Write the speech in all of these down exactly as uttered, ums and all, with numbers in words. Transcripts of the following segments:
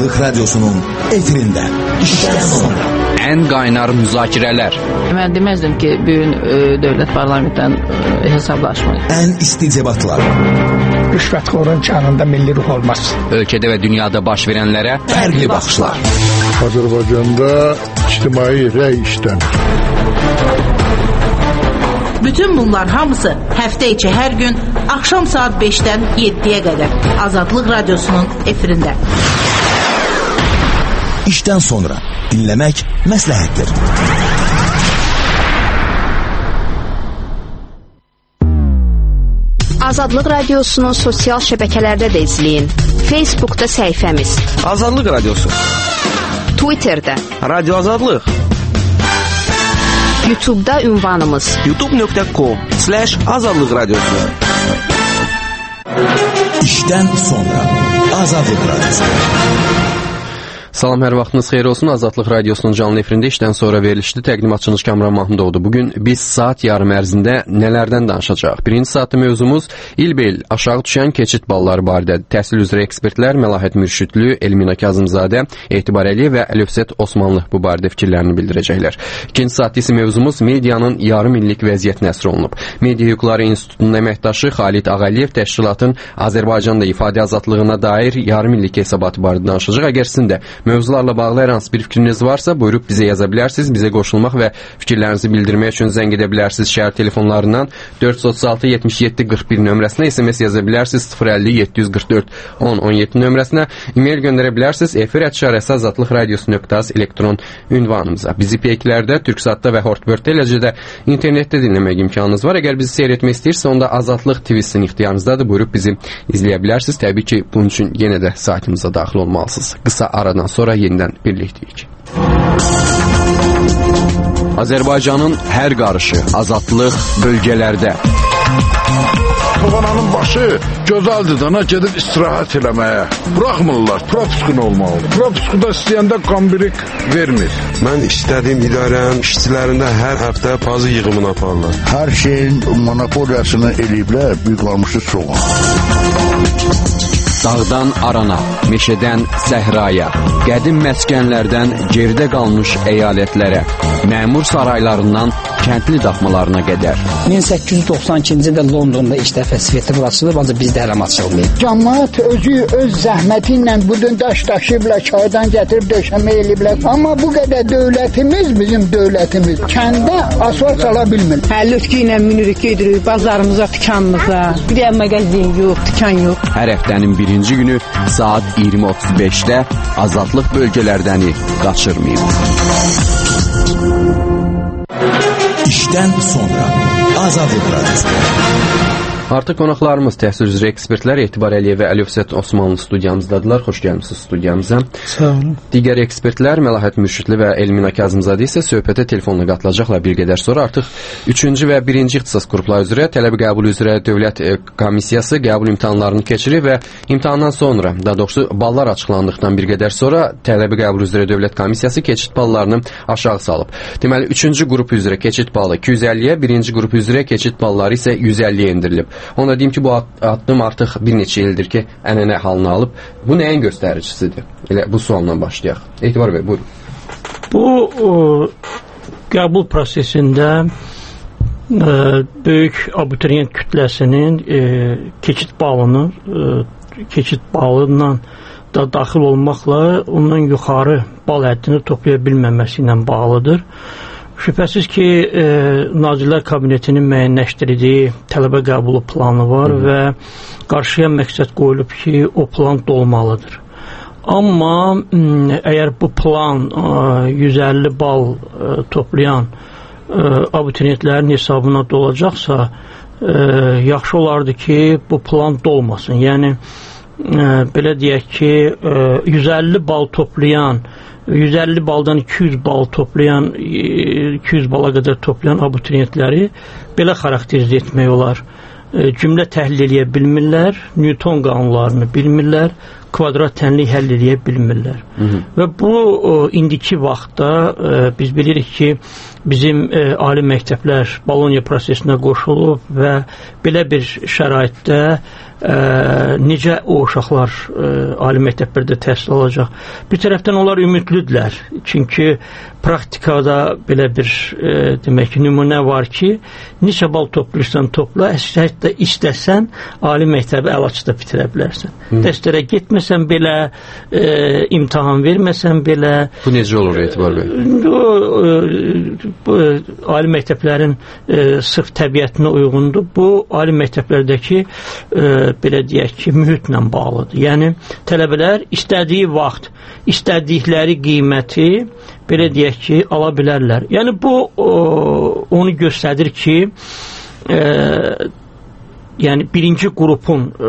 Azadlıq Radyosu'nun efirində işdən sonra ən qaynar müzakirələr. Mən deməzdim ki, bugün e, dövlət parlamentdən e, hesablaşmayın. Ən isti debatlar. Rüşvətxorun canında milli ruh olmaz. Ölkədə və dünyada baş verənlərə fərqli baxışlar. Azərbaycanda ictimai rəy işlənir. Bütün bunlar hamısı həftə içi hər gün axşam saat beşdən yeddiyə qədər Azadlıq Radyosu'nun efirində. İşdən sonra dinləmək məsləhətdir. Azadlıq Radyosu'nun sosial şəbəkələrdə də izləyin. Facebook'da səhifəmiz Azadlıq Radyosu, Twitter'da Radyo Azadlıq, YouTube'da ünvanımız youtube nöqtə com slash azadlıq radyosu. İşdən sonra Azadlıq Radyosu. Salam, hər vaxtınız xeyir olsun. Azadlıq Radyosu'nun canlı efirində işdən sonra verilişli təqdimatçınız Kamran Mahmudovdur. Bugün biz saat yarım ərzində nələrdən danışacaq? Birinci saatı mövzumuz ilbel aşağı düşən keçid balları barədə. Təhsil üzrə ekspertlər Məlahət Mürşidlü, Elmina Kazımzadə, Etibar Əliyev və Əlövsət Osmanlı bu barədə fikirlərini bildirəcəklər. İkinci saatda isə mövzumuz medianın yarım illik vəziyyətinə əsr olunub. Media Hüquqları İnstitutunun əməkdaşı Xalid Ağaliyev təşkilatın Azərbaycanda ifadə azadlığına dair yarım illik hesabatı barədə danışacaq. Əgər sizin də mövzularla bağlı hər hansı bir fikriniz varsa, buyurub bizə yaza bilərsiniz. Bizə qoşulmaq və fikirlərinizi bildirmək üçün zəng edə bilərsiniz. Şəhər telefonlarından dörd yüz otuz altı yetmiş yeddi qırx bir nömrəsinə, S M S yaza bilərsiniz. sıfır əlli yeddi yüz qırx dörd on on yeddi nömrəsinə, e-mail göndərə bilərsiniz. efir at azadlıq radiosu nöqtə az elektron ünvanımıza. Bizi peyklərdə, Türksatda və Hortbird eləcə də internetdə dinləmək imkanınız var. Əgər bizi seyr etmək istəyirsə, onda Azadlıq T V-sinin ixtiyarınızdadır. Buyurub bizi izləyə bilərsiniz. Təbii ki, bunun üçün yenə də saytımıza daxil olmalısınız. Qısa aradan sonra yenidən birlikdəyik. Azərbaycanın hər qarışı, azadlıq bölgələrdə. Tavananın başı gözəldir dana, gedib istirahət eləməyə. Buraxmırlar, propiskun olmalı. Propuskuda istəyəndə qambirik vermir. Mən istədiyim idarənin işçilərində hər həftə pazı yığımını aparırlar. Hər şeyin monopoliyasını eləyiblər, bir qalmışı soğan. Dağdan arana, meşədən səhraya, qədim məskənlərdən geridə qalmış əyalətlərə, məmur saraylarından kəndli daxmalarına qədər. min səkkiz yüz doxsan ikinci ildə Londonda ilk dəfə sveti açılıb, ancaq bizdə hələm açılmayıb. Cəmaət özü öz zəhməti ilə budun daş daşıyıblar, çaydan gətirib döşəmə eləyiblər. Amma bu qədər dövlətimiz, bizim dövlətimiz kəndə asfalt sala bilmir. Həllütkü ilə minirik gedirik bazarımıza, dükanımıza. Bir də mağazin yox, dükan yox. Hər həftənin birinci günü saat iyirmi otuz beşdə azadlıq bölgələrdəni qaçırmayın. İşdən sonra Azadlıq Radyosu. Artıq qonaqlarımız təhsil üzrə ekspertlər Etibar Əliyev və Əlövsət Osmanlı studiyamızdadılar. Xoş gəlmisiniz studiyamıza. Sağ olun. Digər ekspertlər Məlahət Mürşidli və Elmina Kazımzadə isə söhbətə telefonla qatılacaqlar bir qədər sonra. Artıq üçüncü və birinci ixtisas qrupları üzrə tələbə qəbulu üzrə Dövlət Komissiyası qəbul imtahanlarını keçirir və imtahandan sonra, daha doğrusu ballar açıqlandıqdan bir qədər sonra tələbə qəbulu üzrə Dövlət Komissiyası keçid ballarını aşağı salıb. Deməli, üçüncü qrup üzrə keçid balı iki yüz əlliyə, birinci qrup üzrə keçid balları isə yüz əlliyə endirilib. Ona deyim ki, bu addım artıq bir neçə ildir ki, ənənə halını alıb. Bu nəyin göstəricisidir? Elə bu sualla başlayaq. Etibar bəy, buyurun. Bu o, qəbul prosesində e, böyük abituriyent kütləsinin e, keçid balını e, keçid balından da daxil olmaqla ondan yuxarı bal həddini toplaya bilməməsi ilə bağlıdır. Şübhəsiz ki, e, Nazirlər Kabinetinin müəyyənləşdirdiyi tələbə qəbulu planı var Hı. və qarşıya məqsəd qoyulub ki, o plan dolmalıdır. Amma əgər bu plan e, yüz əlli bal e, toplayan e, abituriyentlərin hesabına dolacaqsa, e, yaxşı olardı ki, bu plan dolmasın. Yəni, e, belə deyək ki, e, yüz əlli bal toplayan, yüz əlli baldan iki yüz bal toplayan, iki yüz bala qədər toplayan abituriyentləri belə xarakterizə etmək olar. Cümlə təhlil edə bilmirlər, Newton qanunlarını bilmirlər, kvadrat tənlik həll edə bilmirlər. Hı -hı. Və bu o, indiki vaxtda e, biz bilirik ki, bizim e, ali məktəblər Bologna prosesinə qoşulub və belə bir şəraitdə ə, necə o uşaqlar ə, ali məktəblərdə təhsil alacaq. Bir tərəfdən onlar ümidlidirlər. Çünki praktikada belə bir ə, demək ki, nümunə var ki, neçə bal toplayırsan topla, hətta istəsən ali məktəbi əlaçıda bitirə bilərsən. Dərslərə getməsən belə, ə, imtahan verməsən belə. Bu necə olur Etibar bəy? Bu, ə, bu ali məktəblərin ə, sırf təbiətinə uyğundur. Bu ali məktəblərdəki ə, belə deyək ki, mühitlə bağlıdır. Yəni tələbələr istədiyi vaxt, istədikləri qiyməti belə deyək ki, ala bilərlər. Yəni bu o, onu göstərir ki, e, yəni birinci qrupun e,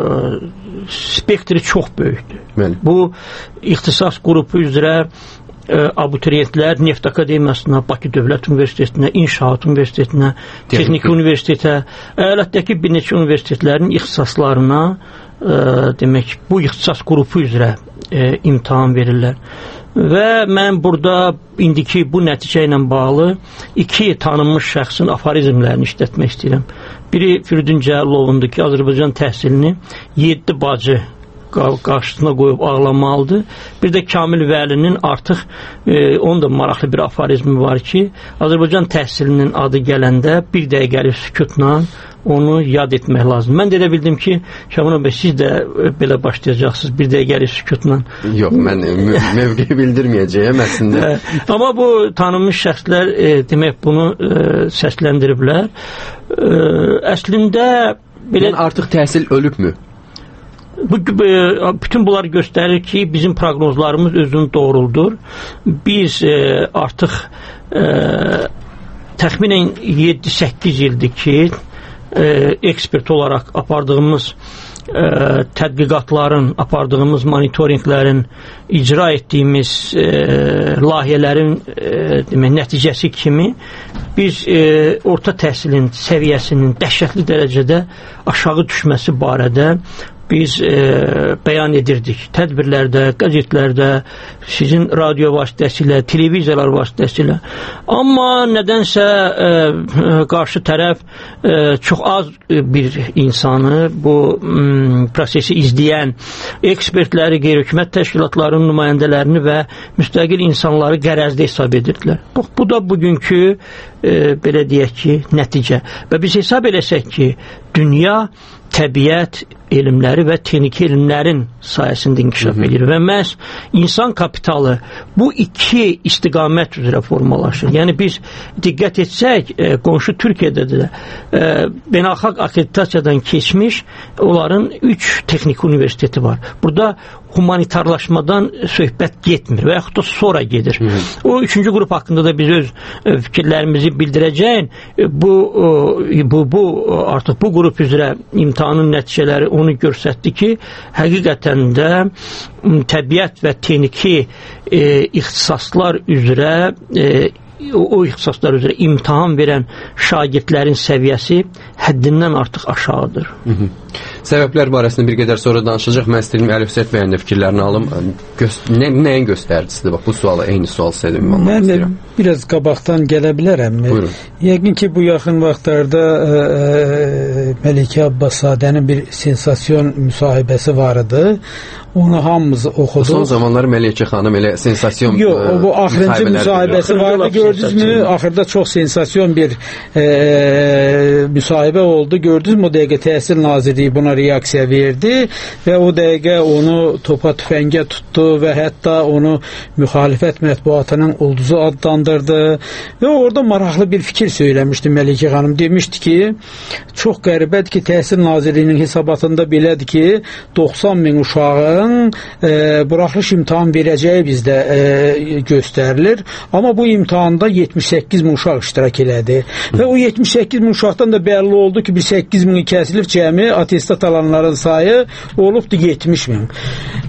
spektri çox böyükdür. Bəli. Bu ixtisas qrupu üzrə e, abituriyentlər Neft Akademiyasına, Bakı Dövlət Universitetinə, İnşaat Universitetinə, Texniki Universitetə, əyalətdəki bir neçə universitetlərin ixtisaslarına e, demək, bu ixtisas qrupu üzrə e, imtahan verirlər. Və mən burada indiki bu nəticə ilə bağlı iki tanınmış şəxsin aforizmlərini işlətmək istəyirəm. Biri Firidun Cəlilovundur ki, Azərbaycan təhsilini yeddi bacı qarşısına qoyub ağlamalıdır. Bir də Kamil Vəlinin artıq e, onun da maraqlı bir aforizmi var ki, Azərbaycan təhsilinin adı gələndə bir dəqiqəlik sükutla onu yad etmək lazım. Mən də elə bildim ki, Şaban bəy, siz də belə başlayacaqsınız bir dəqiqəlik sükutla. Yox, mən mövqeyi bildirməyəcəyəm əslində. Amma bu tanınmış şəxslər e, demək bunu e, səsləndiriblər. E, əslində belə... Yəni artıq təhsil ölübmü? Bu, bütün bunlar göstərir ki, bizim proqnozlarımız özünü doğruldur. Biz e, artıq e, təxminən yeddi səkkiz ildir ki, e, ekspert olaraq apardığımız e, tədqiqatların, apardığımız monitorinqlərin, icra etdiyimiz e, layihələrin e, demək, nəticəsi kimi biz e, orta təhsilin səviyyəsinin dəhşətli dərəcədə aşağı düşməsi barədə biz e, bəyan edirdik. Tədbirlərdə, qəzetlərdə, sizin radio vasitəsilə, televiziyalar vasitəsilə. Amma nədənsə e, qarşı tərəf e, çox az bir insanı, bu m, prosesi izləyən ekspertləri, qeyri-hökumət təşkilatlarının nümayəndələrini və müstəqil insanları qərəzdə hesab edirdilər. Bu, bu da bugünkü e, belə deyək ki, nəticə. Və biz hesab eləsək ki, dünya təbiət elmləri və texniki elmlərin sayəsində inkişaf edir və məhz insan kapitalı bu iki istiqamət üzrə formalaşır. Yəni biz diqqət etsək, e, qonşu Türkiyədə də e, beynəlxalq akkreditasiyadan keçmiş onların üç texniki universiteti var. Burada humanitarlaşmadan söhbət getmir və yaxud da sonra gedir. Hı. O üçüncü qrup haqqında da biz öz e, fikirlərimizi bildirəcəyin bu, e, bu, bu artıq bu qrup üzrə imtahanın nəticələri onu göstərdi ki, həqiqətən də təbiət və texniki e, ixtisaslar üzrə e, o, o ixtisaslar üzrə imtahan verən şagirdlərin səviyyəsi həddindən artıq aşağıdır. Hı -hı. Səbəblər barəsində bir qədər sonra danışacaq. Mən istəyirəm Əli Hüseyn bəyin də fikirlərini alım. Göst nə, nəyin göstəricisidir? Bax, bu sualı, eyni sual istəyirəm. Mən də biraz qabaqdan gələ bilərəm. Buyurun. Yəqin ki, bu yaxın vaxtlarda ə, ə, Məlikə Abbaszadənin bir sensasyon müsahibəsi var idi. Onu hamımız oxuduq. Son zamanlar Məlikə xanım elə sensasyon Yox, o bu axırıncı müsahibəsi vardı, gördünüzmü? Axırda çox sensasyon bir e, müsahibə oldu. Gördünüzmü? O dəqiqə Təhsil Nazirliyi buna reaksiya verdi və o dəqiqə onu topa tüfəngə tutdu və hətta onu müxalifət mətbuatının ulduzu adlandırdı və orada maraqlı bir fikir söyləmişdi Məlikə xanım. Demişdi ki, çox qəribədir ki, Təhsil Nazirliyinin hesabatında belədir ki, doxsan min uşağın e, buraxılış imtahan verəcəyi bizdə e, göstərilir. Amma bu imtahanda yetmiş səkkiz min uşaq iştirak elədi. Və o yetmiş səkkiz min uşaqdan da bəlli oldu ki, bir səkkiz mini kəsilib cəmi atestat alanların sayı olubdu yetmiş min.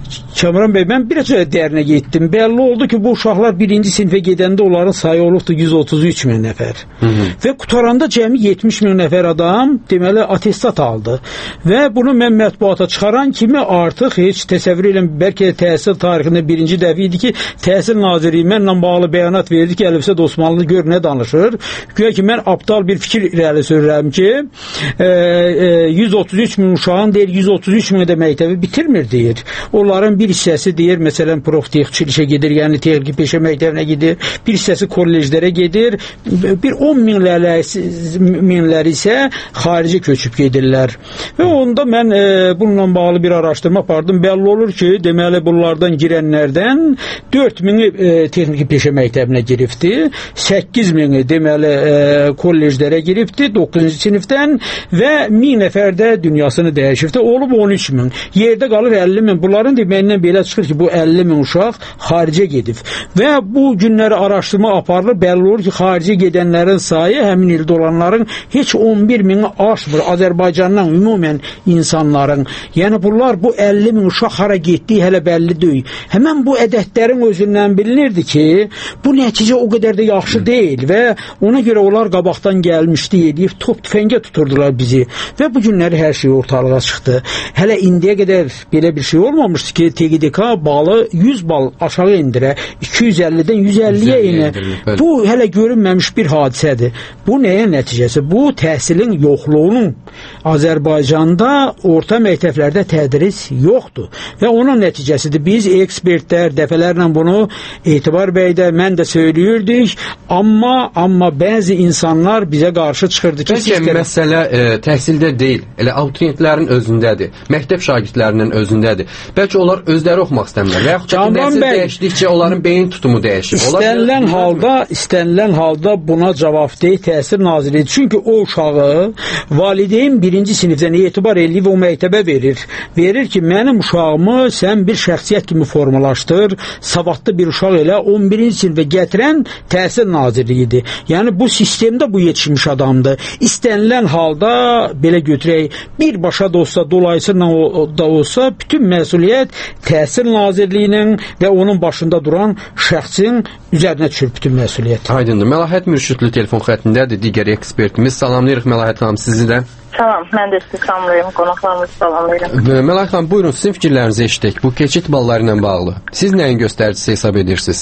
Kamran bəy, mən biraz dərinə getdim. Bəlli oldu ki, bu uşaqlar birinci sinifə gedəndə onların sayı olubdu yüz otuz üç min nəfər. Hı -hı. Və qutaranda cəmi yetmiş min nəfər adam deməli attestat aldı. Və bunu mən mətbuata çıxaran kimi artıq heç təsəvvür edin, bəlkə təhsil tarixində birinci dəfə idi ki, Təhsil Nazirliyi mənlə bağlı bəyanat verdi ki, Əlifşət Osmanlı gör nə danışır. Güya ki, mən aptal bir fikir irəli sürürəm ki, e, e, yüz otuz üç min uşağın deyir, yüz otuz üç min də məktəbi bitirmir deyir. Onların bir hissəsi deyir, məsələn, proftexçilikə gedir, yəni texniki peşə məktəbinə gedir, bir hissəsi kolleclərə gedir, bir on minləri, minləri isə xarici köçüb gedirlər. Və onda mən e, bununla bağlı bir araşdırma apardım. Bəlli olur ki, deməli bunlardan girənlərdən dörd mini e, texniki peşə məktəbinə giribdi, səkkiz mini deməli e, kolleclərə giribdi doqquzuncu sinifdən və min nəfər də dünyasını dəyişibdi. Olub on üç min. Yerdə qalır əlli min. Bunların deməyindən belə çıxır ki, bu əlli min uşaq xaricə gedib. Və bu günləri araşdırma aparılır. Bəlli olur ki, xaricə gedənlərin sayı həmin ildə olanların heç on bir mini aşmır. Azərbaycandan ümumən insanların. Yəni bunlar bu əlli min uşaq hara getdiyi hələ bəlli deyil. Həmən bu ədədlərin özündən bilinirdi ki, bu nəticə o qədər də yaxşı deyil və ona görə onlar qabaqdan gəlmişdi deyib top tüfəngə tuturdular bizi. Və bu günləri hər şey ortalığa çıxdı. Hələ indiyə qədər belə bir şey olmamışdı ki, T G D K balı yüz bal aşağı indirə, iki yüz əllidən yüz əlliyə inə. Bu hələ görünməmiş bir hadisədir. Bu nəyə nəticəsi? Bu təhsilin yoxluğunun. Azərbaycanda orta məktəblərdə tədris yoxdur. Və onun nəticəsidir. Biz ekspertlər dəfələrlə bunu Etibar bəy də, mən də söyləyirdik. Amma amma bəzi insanlar bizə qarşı çıxırdı ki, bəlkə sistem... məsələ e, təhsildə deyil, elə abituriyentlərin özündədir, məktəb şagirdlərinin özündədir. Bəlkə onlar özləri oxumaq istəmirlər və yaxud ki, nəsil dəyişdikcə onların beyin tutumu dəyişir. İstənilən halda, istənilən halda buna cavabdeh Təhsil Nazirliyi. Çünki o uşağı valideyn birinci sinifdən etibar eləyib o məktəbə verir. Verir ki, mənim uşağımı sən bir şəxsiyyət kimi formalaşdır, savadlı bir uşaq elə on birinci sinifə gətirən Təhsil Nazirliyidir. Yəni bu sistemdə bu yetişmiş adamdır. İstənilən halda belə götürək, birbaşa da olsa, dolayısıyla da olsa bütün məsuliyyət Təhsil Nazirliyinin və onun başında duran şəxsin üzərinə düşür bütün məsuliyyət. Aydındır. Məlahət Mürşidli telefon xəttindədir digər ekspertimiz. Salamlayırıq Məlahət xanım sizi də. Salam, mən də sizi salamlayıram, qonaqlarımızı salamlayıram. Məlahət xanım, buyurun, sizin fikirlərinizi eşitdik. Bu keçid balları ilə bağlı. Siz nəyin göstəricisi hesab edirsiniz?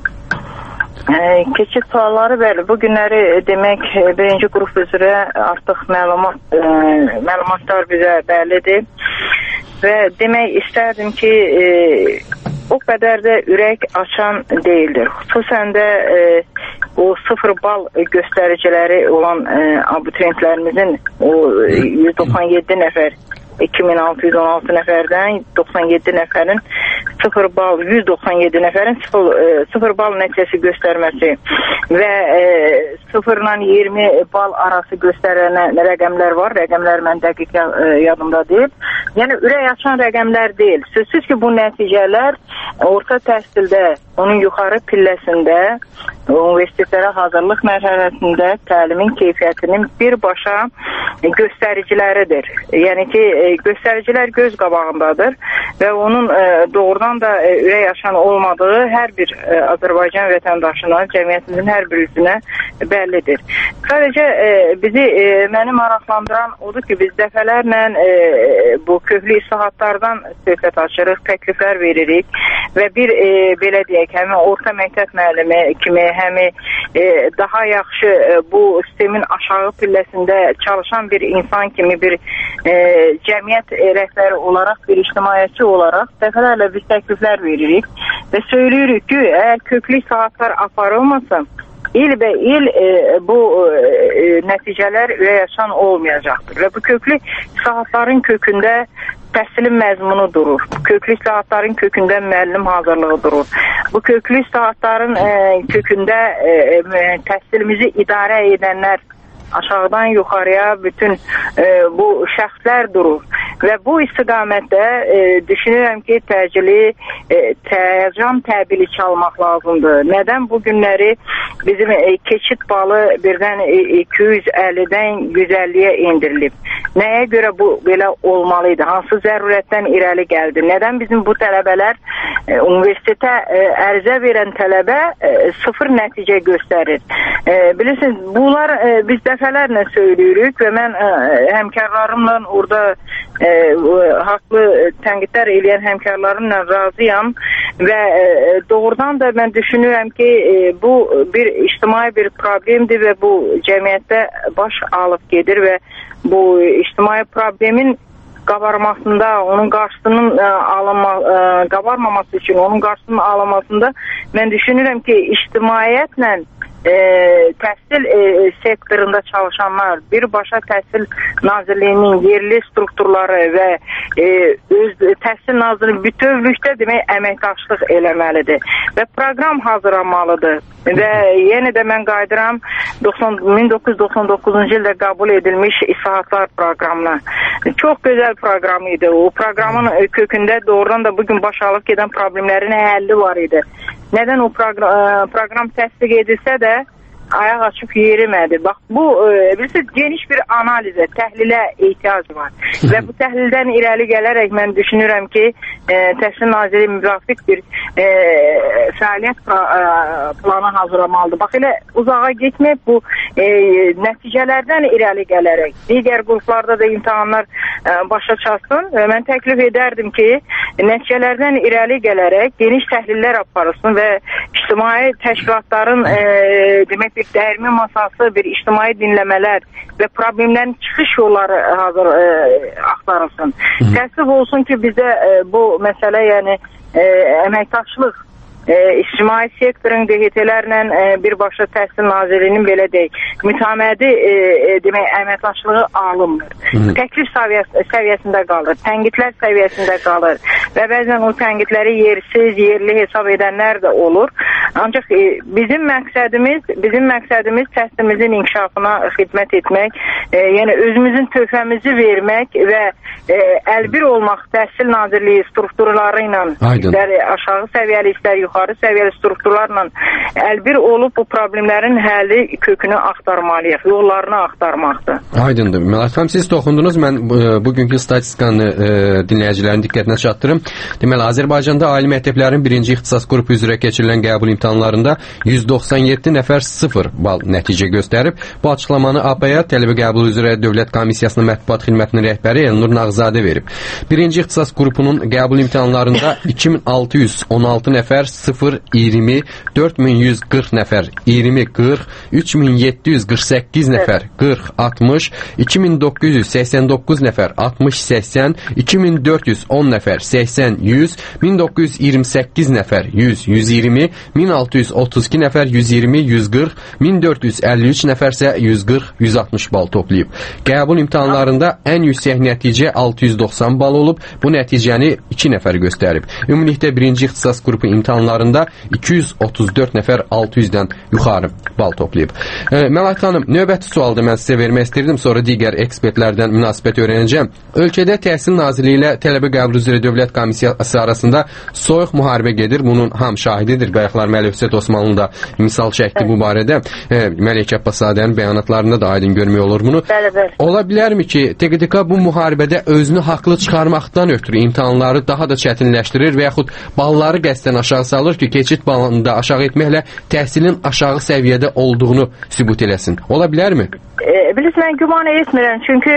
Keçid sualları bəli, bu günləri demək birinci qrup üzrə artıq məlumat e, məlumatlar bizə bəllidir və demək istərdim ki e, o qədər də ürək açan deyildir. Xüsusən də e, o sıfır bal göstəriciləri olan e, abituriyentlərimizin o yüz doxsan yeddi nəfər iki min altı yüz on altı nəfərdən doxsan yeddi nəfərin sıfır bal, yüz doxsan yeddi nəfərin sıfır, e, sıfır bal nəticəsi göstərməsi və e, sıfırla iyirmi bal arası göstərən rəqəmlər var. Rəqəmlər mən dəqiq e, yadımda deyil. Yəni ürək açan rəqəmlər deyil. Sözsüz ki, bu nəticələr orta təhsildə, onun yuxarı pilləsində, universitetlərə hazırlıq mərhələsində təlimin keyfiyyətinin birbaşa göstəriciləridir. Yəni ki, göstəricilər göz qabağındadır və onun e, doğrudan da e, ürək açan olmadığı hər bir e, Azərbaycan vətəndaşına, cəmiyyətimizin hər bir üzünə bəllidir. Sadəcə e, bizi e, məni maraqlandıran odur ki, biz dəfələrlə e, bu köklü islahatlardan söhbət açırıq, təkliflər veririk və bir e, belə deyək, həmi orta məktəb müəllimi kimi, həmi e, daha yaxşı e, bu sistemin aşağı pilləsində çalışan bir insan kimi, bir e, cəmiyyət rəhbəri olaraq, bir ictimaiyyətçi olaraq dəfələrlə biz təkliflər veririk və söylüyoruz ki, əgər köklü islahatlar aparılmasa, ilbə il e, bu e, nəticələr ürək açan olmayacaqdır və bu köklü islahatların kökündə təhsilin məzmunu durur. Bu köklü islahatların kökündə müəllim hazırlığı durur. Bu köklü islahatların e, kökündə e, e, təhsilimizi idarə edənlər aşağıdan yuxarıya bütün e, bu şəxslər durur. Və bu istiqamətdə e, düşünürəm ki, təcili e, təyəcəm təbili çalmaq lazımdır. Nədən bu günləri bizim e, keçid balı birdən e, iki yüz əllidən yüz əlliyə indirilib? Nəyə görə bu belə olmalıydı? Hansı zərurətdən irəli gəldi? Nədən bizim bu tələbələr e, universitetə e, ərizə verən tələbə e, sıfır nəticə göstərir? E, bilirsiniz, bunlar e, biz dəfələrlə söylüyürük və mən e, həmkarlarımla orada e, haqlı tənqidlər eləyən həmkarlarımla razıyam və e, doğrudan da mən düşünürəm ki, e, bu bir ictimai bir problemdir və bu cəmiyyətdə baş alıb gedir və bu ictimai problemin qabarmasında, onun qarşısının e, alınma, e, qabarmaması üçün onun qarşısının alınmasında mən düşünürəm ki, ictimaiyyətlə e, təhsil e, sektorunda çalışanlar, birbaşa Təhsil Nazirliyinin yerli strukturları və e, öz Təhsil Nazirliyi bütövlükdə demək əməkdaşlıq eləməlidir və proqram hazırlanmalıdır. Və yenə də mən qayıdıram min doqquz yüz doxsan doqquzuncu ildə qəbul edilmiş İslahatlar proqramına. Çox gözəl proqram idi. O proqramın kökündə doğrudan da bugün baş alıb gedən problemlərin həlli var idi. Nədən o proqram, proqram təsdiq edilsə də ayaq açıb yerimədi. Bax, bu e, bilirsiniz, geniş bir analizə, təhlilə ehtiyac var. Və bu təhlildən irəli gələrək mən düşünürəm ki, e, Təhsil Naziri müvafiq bir e, fəaliyyət planı hazırlamalıdır. Bax, elə uzağa getməyib bu e, nəticələrdən irəli gələrək digər qruplarda da imtahanlar e, başa çatsın. Və mən təklif edərdim ki, nəticələrdən irəli gələrək geniş təhlillər aparılsın və ictimai təşkilatların e, demək bir dəyirmi masası, bir ictimai dinləmələr və problemlərin çıxış yolları hazır e, axtarılsın. Təəssüf olsun ki, bizdə e, bu məsələ, yəni e, əməkdaşlıq e, ictimai sektorun D H T-lərlə e, birbaşa Təhsil Nazirliyinin belə deyək, mütəmədi e, e, demək, əməkdaşlığı alınmır. Təklif səviyyəs səviyyəsində qalır, tənqidlər səviyyəsində qalır və bəzən o tənqidləri yersiz, yerli hesab edənlər də olur. Ancaq e, bizim məqsədimiz, bizim məqsədimiz təhsilimizin inkişafına xidmət etmək, e, yəni özümüzün töhfəmizi vermək və e, əlbir olmaq Təhsil Nazirliyi strukturları ilə, istər aşağı səviyyəli, istər yuxarı səviyyəli strukturlarla əlbir olub bu problemlərin həlli kökünü axtarmalıyıq, yollarını axtarmaqdır. Aydındır. Mələk xanım, siz toxundunuz. Mən e, bugünkü statistikanı e, dinləyicilərin diqqətinə çatdırım. Deməli, Azərbaycanda ali məktəblərin birinci ixtisas qrupu üzrə keçirilən qəbul imtahanlarında yüz doxsan yeddi nəfər sıfır bal nəticə göstərib. Bu açıqlamanı A P-ya tələbə qəbulu üzrə Dövlət Komissiyasının mətbuat xidmətinin rəhbəri Elnur Nağzadə verib. Birinci ixtisas qrupunun qəbul imtahanlarında iki min altı yüz on altı nəfər sıfır iyirmi, dörd min yüz qırx nəfər iyirmi qırx, üç min yeddi yüz qırx səkkiz nəfər qırx altmış, iki min doqquz yüz səksən doqquz nəfər altmış səksən, iki min dörd yüz on nəfər səksən yüz, min doqquz yüz iyirmi səkkiz nəfər yüz yüz iyirmi, min altı yüz otuz iki nəfər yüz iyirmi yüz qırx, min dörd yüz əlli üç nəfərsə yüz qırx yüz altmış bal toplayıb. Qəbul imtahanlarında ən yüksək nəticə altı yüz doxsan bal olub. Bu nəticəni iki nəfər göstərib. Ümumilikdə birinci ixtisas qrupu imtahanlarında iki yüz otuz dörd nəfər altı yüzdən yuxarı bal toplayıb. E, Mələk xanım, növbəti sualda mən sizə vermək istirdim, sonra digər ekspertlərdən münasibət öyrənəcəm. Ölkədə Təhsil Nazirliyi ilə tələbə qəbulu üzrə Dövlət Komissiyası arasında soyuq müharibə gedir. Bunun ham şahididir. Qayıqlar Məlihüsət Osmanlı da misal çəkdi bu barədə. E, Məlik Abbaszadenin bəyanatlarında da aydın görmək olur bunu. Bəli, bəli. Ola bilərmi ki, T Q D K bu müharibədə özünü haqlı çıxarmaqdan ötürü imtahanları daha da çətinləşdirir və yaxud balları qəsdən aşağı salır ki, keçid balını da aşağı etməklə təhsilin aşağı səviyyədə olduğunu sübut eləsin. Ola bilərmi? E, bilirsiniz, mən güman etmirəm. Çünki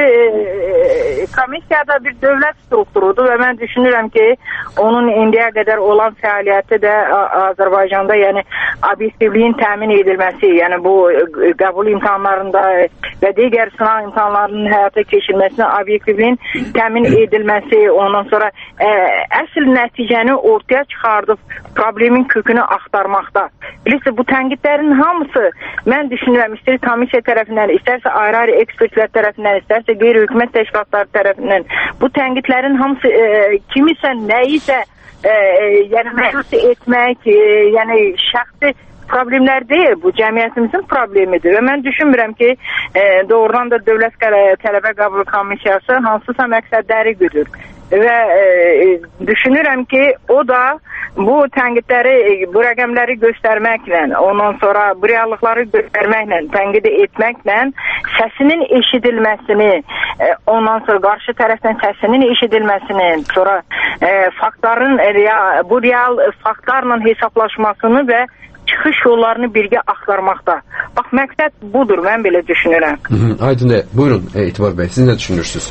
e, komissiyada bir dövlət strukturudur və mən düşünürəm ki, onun indiyə qədər olan fəaliyyəti də Azərbaycanda, yəni obyektivliyin təmin edilməsi, yəni bu qəbul imtahanlarında və digər sınav imtahanlarının həyata keçirilməsində obyektivliyin təmin edilməsi, ondan sonra e, əsl nəticəni ortaya çıxardıb problemin kökünü axtarmaqda. Bilirsiniz, bu tənqidlərin hamısı mən düşünürəm, istər komissiya tərəfindən, istərsə ayrı-ayrı ekspertlər tərəfindən, istərsə qeyri-hökumət təşkilatları tərəfindən bu tənqidlərin hamısı e, kimisə, nəyisə e, yəni məhsus etmək, e, yəni şəxsi problemlər deyil, bu cəmiyyətimizin problemidir və mən düşünmürəm ki, e, doğrudan da Dövlət Tələbə Qəbul Komissiyası hansısa məqsədləri güdür və e, düşünürəm ki, o da bu tənqidləri, bu rəqəmləri göstərməklə, ondan sonra bu reallıqları göstərməklə, tənqid etməklə səsinin eşidilməsini, e, ondan sonra qarşı tərəfdən səsinin eşidilməsini, sonra e, faktların, real, bu real faktlarla hesablaşmasını və çıxış yollarını birgə axtarmaqda. Bax, məqsəd budur, mən belə düşünürəm. Aydın, buyurun Etibar bəy, siz nə düşünürsünüz?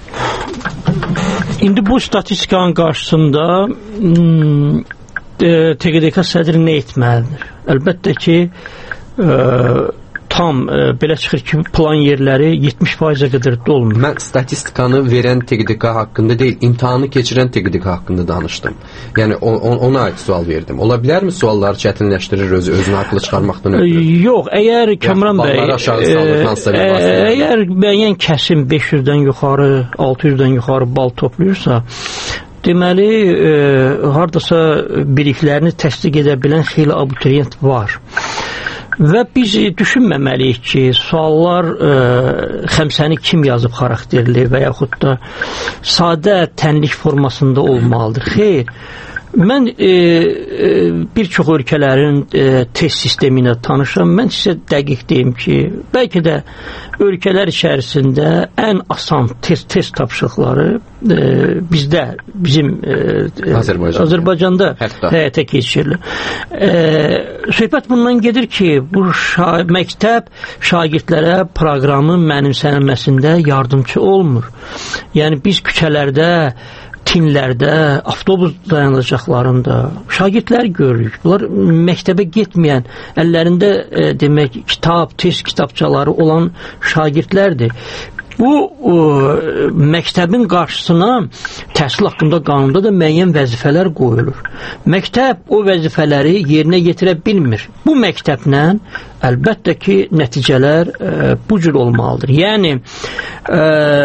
İndi bu statistikanın qarşısında T Q D K sədri nə etməlidir? Əlbəttə ki, e, tam e, belə çıxır ki, plan yerləri yetmiş faiz qədər dolmur. Mən statistikanı verən T Q D K haqqında deyil, imtahanı keçirən T Q D K haqqında danışdım. Yəni on, on, ona aid sual verdim. Ola bilərmi sualları çətinləşdirir, özü özünü haqlı çıxarmaqdan ötürü? Yox, əgər Kamran bəy, əgər müəyyən kəsim beş yüzdən yuxarı, altı yüzdən yuxarı bal toplayırsa, deməli, e, hardasa biliklərini təsdiq edə bilən xeyli abituriyent var. Və biz düşünməməliyik ki, suallar e, xəmsəni kim yazıb xarakterli və yaxud da sadə tənlik formasında olmalıdır. Xeyr, mən e, e, bir çox ölkələrin e, test sistemi ilə tanışam. Mən sizə dəqiq deyim ki, bəlkə də ölkələr içərisində ən asan test, test tapşırıqları e, bizdə, bizim e, Azərbaycanda, Azərbaycanda həyata keçirilir. E, söhbət bundan gedir ki, bu şa məktəb şagirdlərə proqramın mənimsənilməsində yardımcı olmur. Yəni biz küçələrdə, tinlərdə, avtobus dayanacaqlarında şagirdlər görürük. Bunlar məktəbə getməyən, əllərində e, demək kitab, test kitabçaları olan şagirdlərdir. Bu o, məktəbin qarşısına təhsil haqqında qanunda da müəyyən vəzifələr qoyulur. Məktəb o vəzifələri yerinə yetirə bilmir. Bu məktəblə əlbəttə ki, nəticələr e, bu cür olmalıdır. Yəni, e,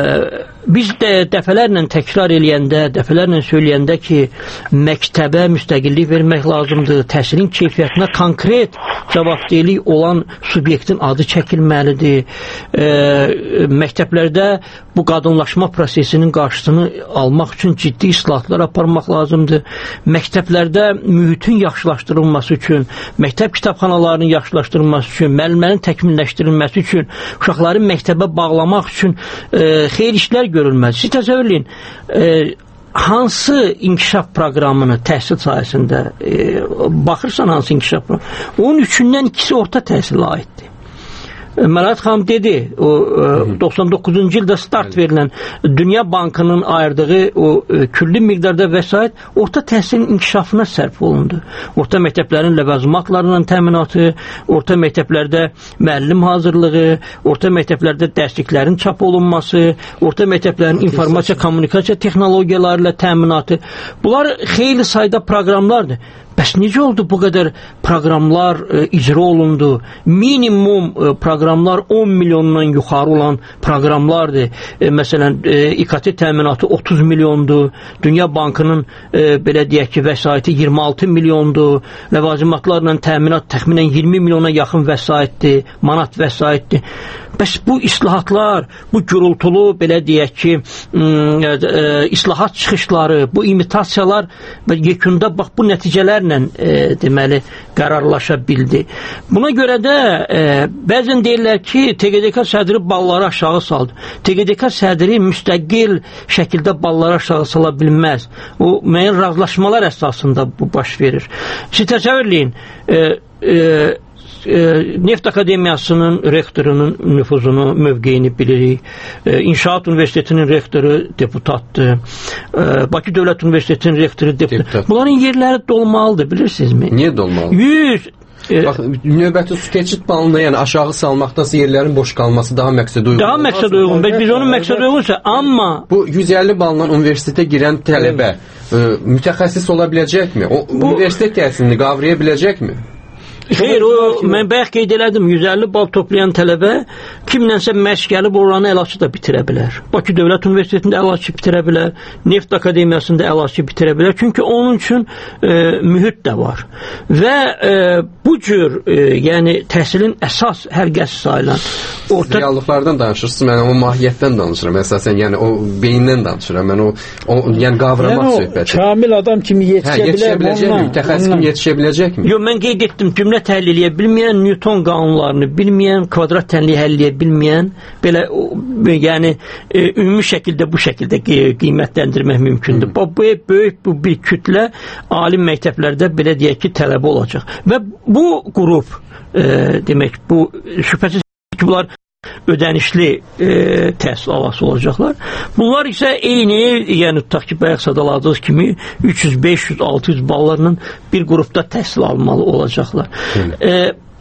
biz də dəfələrlə təkrar eləyəndə, dəfələrlə söyləyəndə ki, məktəbə müstəqillik vermək lazımdır, təhsilin keyfiyyətinə konkret cavabdehlik olan subyektin adı çəkilməlidir. E, məktəblərdə bu qadınlaşma prosesinin qarşısını almaq üçün ciddi islahatlar aparmaq lazımdır. Məktəblərdə mühitin yaxşılaşdırılması üçün, məktəb kitabxanalarının yaxşılaşdırılması üçün, müəllimlərin təkmilləşdirilməsi üçün, uşaqları məktəbə bağlamaq üçün e, xeyir işlər görülməlidir. Siz təsəvvür edin, e, hansı inkişaf proqramını təhsil sahəsində e, baxırsan hansı inkişaf proqramı, onun üçündən ikisi orta təhsilə aiddir. Məlahət xanım dedi, o doxsan doqquzuncu ildə start verilən Dünya Bankının ayırdığı o külli miqdarda vəsait orta təhsilin inkişafına sərf olundu. Orta məktəblərin ləvazimatlarının təminatı, orta məktəblərdə müəllim hazırlığı, orta məktəblərdə dərsliklərin çap olunması, orta məktəblərin informasiya kommunikasiya texnologiyaları ilə təminatı. Bunlar xeyli sayda proqramlardır. Bəs necə oldu bu qədər proqramlar e, icra olundu? Minimum e, proqramlar on milyondan yuxarı olan proqramlardır. E, məsələn, e, İ K T təminatı otuz milyondur. Dünya Bankının e, belə deyək ki, vəsaiti iyirmi altı milyondur. Ləvazimatlarla təminat təxminən iyirmi milyona yaxın vəsaitdir, manat vəsaitdir. Bəs bu islahatlar, bu gürültülü, belə deyək ki, e, e, islahat çıxışları, bu imitasiyalar və yekunda bax bu nəticələrlə e, deməli qərarlaşa bildi. Buna görə də e, bəzən deyirlər ki, T Q D K sədri balları aşağı saldı. T Q D K sədri müstəqil şəkildə balları aşağı sala bilməz. O müəyyən razılaşmalar əsasında bu baş verir. Siz təsəvvür edin, e, e, E, Neft Akademiyasının rektorunun nüfuzunu, mövqeyini bilirik. E, İnşaat Universitetinin rektoru deputatdır. E, Bakı Dövlət Universitetinin rektoru deputat. Bunların yerləri dolmalıdır, bilirsinizmi? Niyə dolmalıdır? yüz E, Bax, növbəti su keçid balında, yəni aşağı salmaqdansa yerlərin boş qalması daha məqsəd uyğun. Daha məqsəd uyğun. Biz onun məqsəd uyğunsa, amma bu yüz əlli balla universitetə girən tələbə e, mütəxəssis ola biləcəkmi? O bu, universitet təhsilini qavraya biləcəkmi? Xeyr, o mən bayaq qeyd elədim, yüz əlli bal toplayan tələbə kimlənsə məşq gəlib oranı əlaçı da bitirə bilər. Bakı Dövlət Universitetində əlaçı bitirə bilər, Neft Akademiyasında əlaçı bitirə bilər. Çünki onun üçün e, mühit də var. Və e, bu cür e, yəni təhsilin əsas hərgəsi sayılan orta reallıqlardan danışırsınız, mən o mahiyyətdən danışıram. Əsasən yəni o beyindən danışıram. Mən o, o yəni qavramaq yəni söhbəti. Kamil adam kimi yetişə hə, bilər, biləcəkmi? Mütəxəssis kimi yetişə biləcəkmi? Yox, mən qeyd etdim, cümlə təhlil eləyə bilməyən, Newton qanunlarını bilməyən, kvadrat tənliyi həll eləyə bilməyən, belə yəni e, ümumi şəkildə bu şəkildə qiymətləndirmək mümkündür. Bu böyük bu bir kütlə ali məktəblərdə belə deyək ki, tələbə olacaq. Və bu qrup e, demək, bu şübhəsiz ki, bunlar ödənişli e, təhsil alası olacaqlar. Bunlar isə eyni, yəni tutaq ki, bayaq sadaladığınız kimi üç yüz, beş yüz, altı yüz ballarla bir qrupda təhsil almalı olacaqlar. E,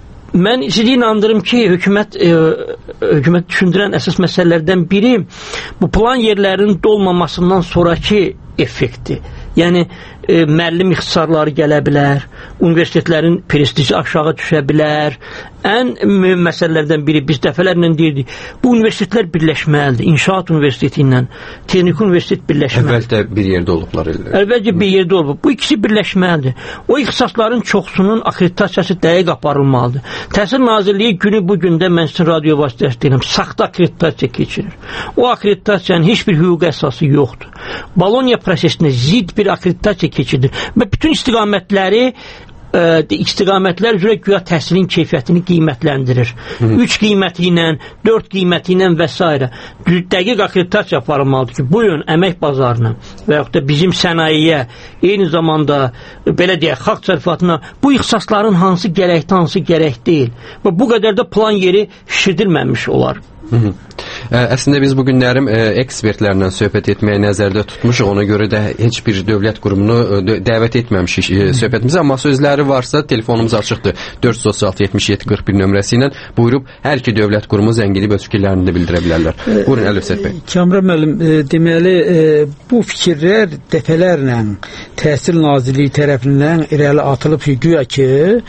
mən sizi inandırım ki, hökumət e, hökumət düşündürən əsas məsələlərdən biri bu plan yerlərinin dolmamasından sonraki effekti. Yəni e, müəllim ixtisarları gələ bilər, universitetlərin prestiji aşağı düşə bilər. Ən mühüm məsələlərdən biri, biz dəfələrlə deyirdik, bu universitetlər birləşməlidir. İnşaat Universiteti ilə Texniki Universitet birləşməlidir. Əvvəldə bir yerdə olublar. Əvvəlcə bir yerdə olub. Bu ikisi birləşməlidir. O ixtisasların çoxsunun akreditasiyası dəqiq aparılmalıdır. Təhsil Nazirliyi günü bu gündə mən sizin radio vasitəsilə saxta akreditasiya keçirir. O akreditasiyanın heç bir hüquq əsası yoxdur. Bologna prosesinə zid bir akreditasiya keçirdir və bütün istiqamətləri ə, istiqamətlər üzrə güya təhsilin keyfiyyətini qiymətləndirir. Hı. Üç qiyməti ilə, dörd qiyməti ilə və s. Dəqiq akreditasiya aparılmalıdır ki, bugün əmək bazarına və yaxud da bizim sənayeyə, eyni zamanda belə deyək, xalq sərfiyyatına bu ixtisasların hansı gərəkdir, hansı gərək deyil. Və bu qədər də plan yeri şişirdilməmiş olar. Hı -hı. Əslində biz bu günlərim ekspertlərlə söhbət etməyə nəzərdə tutmuşuq, ona görə də heç bir dövlət qurumunu dəvət etməmişik söhbətimizə, amma sözləri varsa telefonumuz açıqdır dörd yüz otuz altı yetmiş yeddi qırx bir nömrəsi ilə buyurub hər iki dövlət qurumu zəng edib öz fikirlərini də bildirə bilərlər. Buyurun Əlövsət bəy. Kamran müəllim, deməli bu fikirlər dəfələrlə Təhsil Nazirliyi tərəfindən irəli atılıb ki, güya ki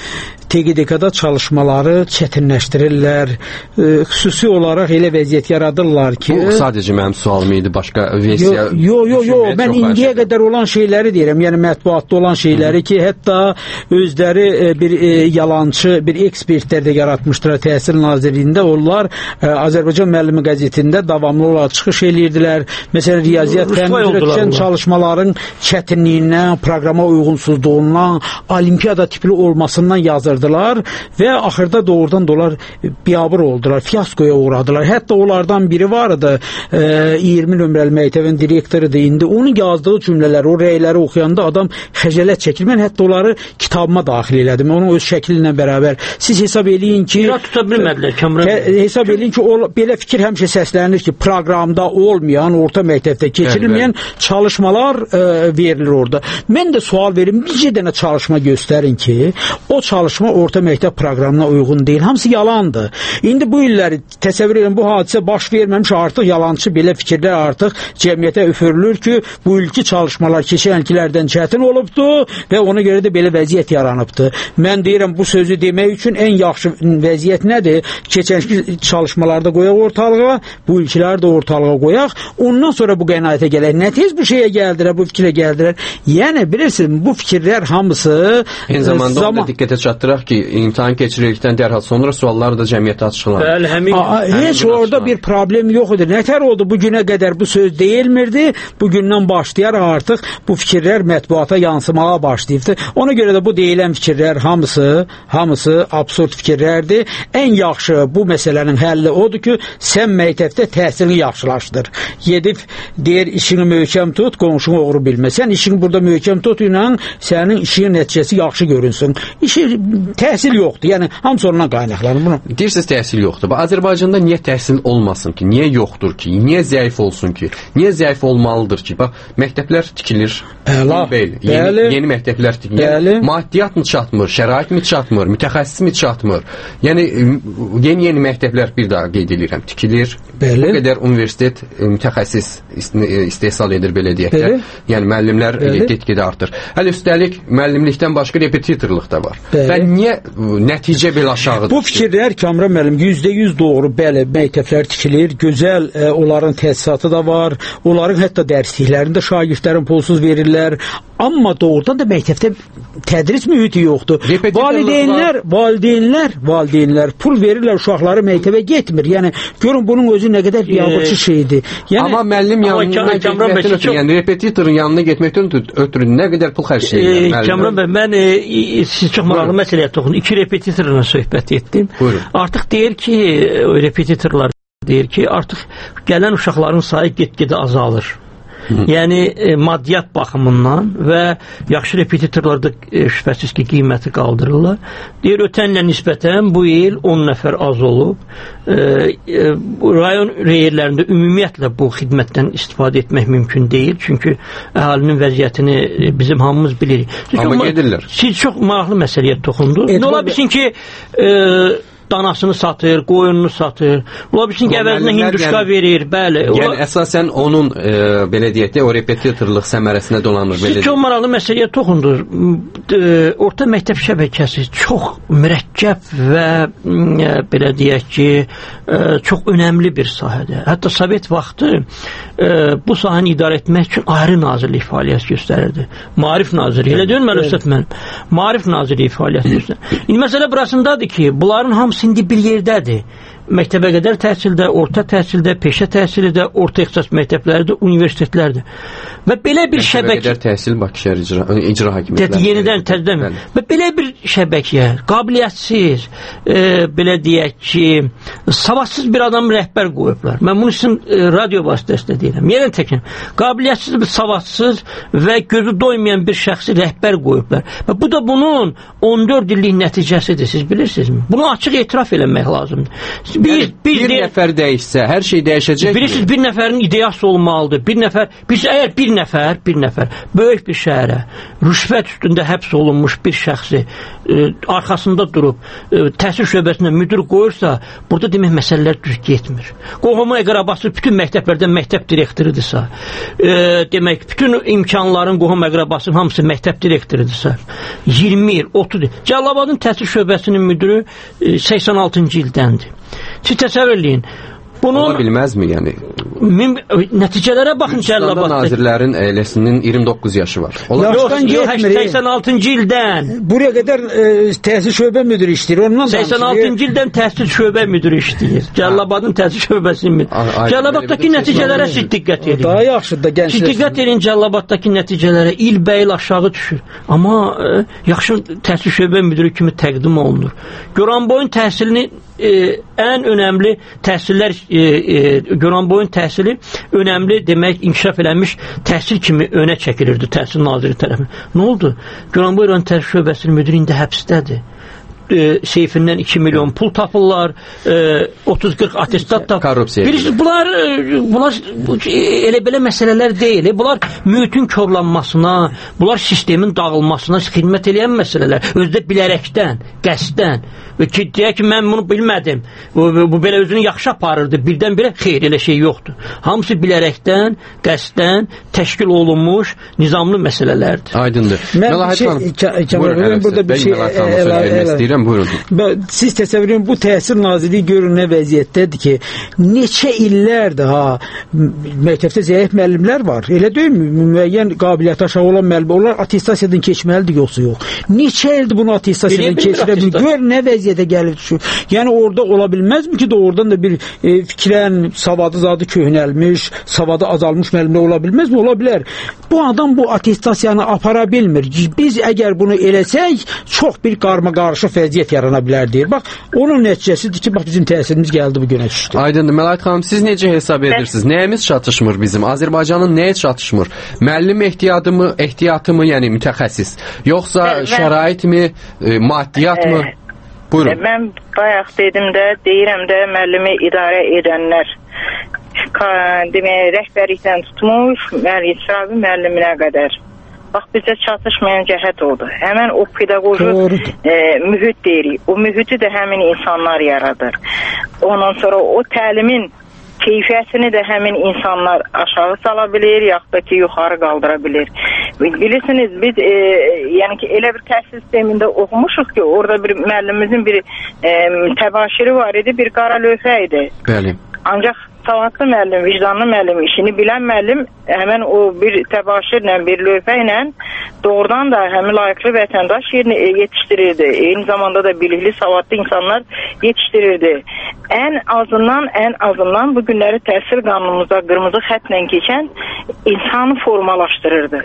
T G D K-da çalışmaları çətinləşdirirlər, xüsusi olaraq elə vəziyyət yaradırlar ki... Bu sadəcə mənim sualım idi, başqa versiya... Yox, yox, yox, mən indiyə qədər olan şeyləri deyirəm, yəni mətbuatda olan şeyləri ki, hətta özləri bir yalançı, bir ekspertlər də yaratmışdılar Təhsil Nazirliyində, onlar Azərbaycan Müəllimi qəzetində davamlı olaraq çıxış edirdilər. Məsələn, riyaziyyat təmin edilən çalışmaların çətinliyindən, proqrama uyğunsuzluğundan, olimpiyada tipli olmasından yazırdılar və axırda doğrudan dolar biabır oldular, fiyaskoya uğradılar. Hətta onlardan biri vardı, iyirmi nömrəli məktəbin direktorudur indi. Onun yazdığı cümlələri, o rəyləri oxuyanda adam xəcələt çəkir. Mən hətta onları kitabıma daxil elədim. Onun öz şəklinlə bərabər. Siz hesab eləyin ki... Ya tuta bilmədilər, Kamran. Hesab eləyin ki, o, belə fikir həmişə səslənir ki, proqramda olmayan, orta məktəbdə keçirilməyən çalışmalar e, verilir orada. Mən də sual verim, bircə dənə çalışma göstərin ki, o çalışma orta məktəb proqramına uyğun deyil. Hamısı yalandır. İndi bu illəri təsəvvür edin, bu hadisə baş verməmiş, artıq yalançı belə fikirlər artıq cəmiyyətə üfürülür ki, bu ilki çalışmalar keçən ilkilərdən çətin olubdur və ona görə də belə vəziyyət yaranıbdır. Mən deyirəm, bu sözü demək üçün ən yaxşı vəziyyət nədir? Keçən çalışmalarda qoyaq ortalığa, bu ilkiləri də ortalığa qoyaq, ondan sonra bu qənaətə gələk. Nə tez bu şeyə gəldilər, bu fikrə gəldilər. Yəni, bilirsiniz, bu fikirlər hamısı... Eyni zamanda zaman... onu da diqqətə çatdıraq ki, imtahan keçirildikdən dərhal sonra sualları da cəmiyyətə açıqlanır. Bəli, həmin... Heç orada bir problem yox idi. Nətər oldu? Bu günə qədər bu söz deyilmirdi. Bu gündən başlayaraq artıq bu fikirlər mətbuata yansımağa başlayıbdır. Ona görə də bu deyilən fikirlər hamısı, hamısı absurd fikirlərdir. Ən yaxşı bu məsələnin həlli odur ki, sən məktəbdə təhsilini yaxşılaşdır. Gedib deyir, işini möhkəm tut, qonşunu oğru bilmə. Sən işini burada möhkəm tut ilə sənin işinin nəticəsi yaxşı görünsün. İşi, təhsil yoxdur. Yəni, hamısı ondan qaynaqlanır. Bunu. Deyirsiniz, təhsil yoxdur. Azərbaycanda niyə təhsil olmasın ki? Niyə yoxdur ki? Niyə zəif olsun ki? Niyə zəif olmalıdır ki? Bax, məktəblər tikilir. Əla, bəli. Yeni, yeni məktəblər tikilir. Yəni, maddiyyat mı çatmır? Şərait mi çatmır? Mütəxəssis mi çatmır? Yəni, yeni-yeni məktəblər bir daha qeyd edirəm, tikilir. Bəli. Bu qədər universitet mütəxəssis istehsal edir, belə deyək də. Yəni, müəllimlər get-gedə artır. Hələ üstəlik, müəllimlikdən başqa repetitorluq da var. Bəli. Və niyə nəticə belə aşağıdır? Bu fikirlər Kamran müəllim yüzdə yüz doğru. Bəli, məktəblər tikilir, gözəl e, onların təsisatı da var. Onların hətta dərsliklərində şagirdlərin pulsuz verirlər. Amma doğrudan da məktəbdə tədris mühiti yoxdur. Valideynlər, valideynlər, valideynlər pul verirlər, uşaqları məktəbə getmir. Yəni görün bunun özü nə qədər biabırçı şeydir. Yəni amma müəllim yanına getməkdən ötürü, yəni repetitorun yanına getməkdən ötürü nə qədər pul xərcləyirlər? E, Kamran bəy, mən e, siz çox maraqlı məsələyə toxundunuz. İki repetitorla söhbət etdim. Buyurun. Artıq deyir ki, repetitorlar deyir ki, artıq gələn uşaqların sayı get-gedə azalır. Hı. Yəni e, maddiyyat baxımından və yaxşı repetitorlarda e, şübhəsiz ki, qiyməti qaldırırlar. Deyir, ötənlə nisbətən bu il on nəfər az olub. E, e, rayon reyerlərində ümumiyyətlə bu xidmətdən istifadə etmək mümkün deyil. Çünki əhalinin vəziyyətini e, bizim hamımız bilirik. Amma gedirlər. Siz çox maraqlı məsələyə toxundunuz. Nə ola bilsin ki, e, danasını satır, qoyununu satır. Ola bilsin ki, əvəzinə hinduşka yəni, verir, bəli. Yəni, əsasən onun, e, belə deyək də, o repetitorluq səmərəsinə dolanır. Siz çox maraqlı məsələyə toxundunuz. Orta məktəb şəbəkəsi çox mürəkkəb və, e, belə deyək ki, e, çox önəmli bir sahədir. Hətta Sovet vaxtı e, bu sahəni idarə etmək üçün ayrı nazirlik fəaliyyət göstərirdi. Maarif nazirliyi. Elə deyil mi, Rüstət mənim? Maarif nazirliyi fəaliyyət göstərir. İndi məsələ burasındadır ki, bunların hamısı indi bir yerdədir. Məktəbə qədər təhsildə, orta təhsildə, peşə təhsildə, orta ixtisas məktəblərdə, universitetlərdə. Və belə bir şəbəkə... Məktəbə qədər təhsil Bakı şəhər icra, icra hakimiyyətləri. Yenidən təzdən. Və belə bir şəbəkəyə, qabiliyyətsiz, e, belə deyək ki, savadsız bir adam rəhbər qoyublar. Mən bunu sizin e, radio vasitəsində deyirəm. Yenə təkin, qabiliyyətsiz, bir və gözü doymayan bir şəxsi rəhbər qoyublar. Və bu da bunun on dörd illik nəticəsidir, siz bilirsinizmi? Bunu açıq etiraf eləmək lazımdır. Bir, yəni, bir, bir nəfər dəyişsə, hər şey dəyişəcək. Bilirsiniz, bir nəfərin ideyası olmalıdır. Bir nəfər, bir, əgər bir nəfər, bir nəfər böyük bir şəhərə rüşvət üstündə həbs olunmuş bir şəxsi e, arxasında durub e, təhsil şöbəsinə müdür qoyursa, burada demək məsələlər düz getmir. Qohumu əqrabası bütün məktəblərdən məktəb direktorudirsa, e, demək bütün imkanların qohum əqrabasının hamısı məktəb direktorudirsa, iyirmi il, otuz il. Cəlilabadın təhsil şöbəsinin müdürü e, səksən altıncı ildəndir. Siz təsəvvür eləyin. Bunun, ola bilməzmi yəni? Mim, nəticələrə baxın Cəlilabadda. Nazirlərin ailəsinin iyirmi doqquz yaşı var. Yoxdan getmir. səksən altıncı ildən. Buraya qədər e, təhsil şöbə müdürü işləyir. Ondan səksən altıncı ildən təhsil şöbə müdürü işləyir. Cəlilabadın təhsil şöbəsinin müdürü. Cəlilabaddakı nəticələrə siz diqqət edin. Daha yaxşıdır da gənclər. Siz diqqət edin Cəlilabaddakı nəticələrə. İlbəil aşağı düşür. Amma e, yaxşı təhsil şöbə müdürü kimi təqdim olunur. Goranboyun təhsilini e, ən önəmli təhsillər e, e, Goranboyun təhsili önəmli demək inkişaf eləmiş təhsil kimi önə çəkilirdi təhsil naziri tərəfindən. Nə oldu? Goranboy rayon təhsil şöbəsinin müdiri indi həbsdədir. E, seyfindən iki milyon pul tapırlar, e, otuz qırx atestat tapırlar. Bilirsiniz, bunlar, bunlar elə belə məsələlər deyil. Bunlar mühitin körlanmasına, bunlar sistemin dağılmasına xidmət edən məsələlər. Özdə bilərəkdən, qəsdən. Ki, deyək ki, mən bunu bilmədim. Bu, bu belə özünü yaxşı aparırdı. Birdən-birə xeyr, elə şey yoxdur. Hamısı bilərəkdən, qəsdən təşkil olunmuş nizamlı məsələlərdir. Aydındır. Mən şey, burada bir şey buyurun. Siz təsəvvür edin, bu təhsil nazirliyi görün nə vəziyyətdədir ki, neçə illərdir ha, məktəbdə zəif müəllimlər var. Elə deyilmi? Müəyyən qabiliyyəti aşağı olan müəllimlər, onlar attestasiyadan keçməlidir yoxsa yox. Neçə ildir bunu attestasiyadan keçirə bilir. Gör nə vəziyyətə gəlir düşür. Yəni orada ola bilməzmi ki, doğrudan da bir e, fikrən, savadı zadı köhnəlmiş, savadı azalmış müəllimlər ola bilməzmi? Ola bilər. Bu adam bu attestasiyanı apara bilmir. Biz əgər bunu eləsək, çox bir qarma-qarışıq vəziyyət yarana bilər deyir. Bax, onun nəticəsidir ki, bax bizim təsirimiz gəldi bu günə düşdü. Aydındır. Məlahət xanım, siz necə hesab edirsiniz? Nəyimiz çatışmır bizim? Azərbaycanın nəyə çatışmır? Müəllim ehtiyatımı, ehtiyatımı, yəni mütəxəssis, yoxsa mən, şəraitmi, e, maddiyyatmı? E, Buyurun. E, mən bayaq dedim də, deyirəm də, müəllimi idarə edənlər demək, rəhbərlikdən tutmuş, müəllim müəlliminə qədər. Bax, bizə çatışmayan cəhət oldu. Həmən o pedaqoji e, mühit deyirik. O mühiti də həmin insanlar yaradır. Ondan sonra o təlimin keyfiyyətini də həmin insanlar aşağı sala bilir, yaxud da ki, yuxarı qaldıra bilir. Bilirsiniz, biz e, yəni ki, elə bir təhsil sistemində oxumuşuq ki, orada bir müəllimimizin bir e, təbaşiri var idi, bir qara lövhə idi. Bəli. Ancaq savadlı müəllim, vicdanlı müəllim, işini bilən müəllim həmən o bir təbaşirlə, bir lövhə ilə doğrudan da həmin layiqli vətəndaş yerini yetişdirirdi. Eyni zamanda da bilikli, savadlı insanlar yetişdirirdi. Ən azından, ən azından bu günləri təhsil qanunumuzda qırmızı xətlə keçən insanı formalaşdırırdı.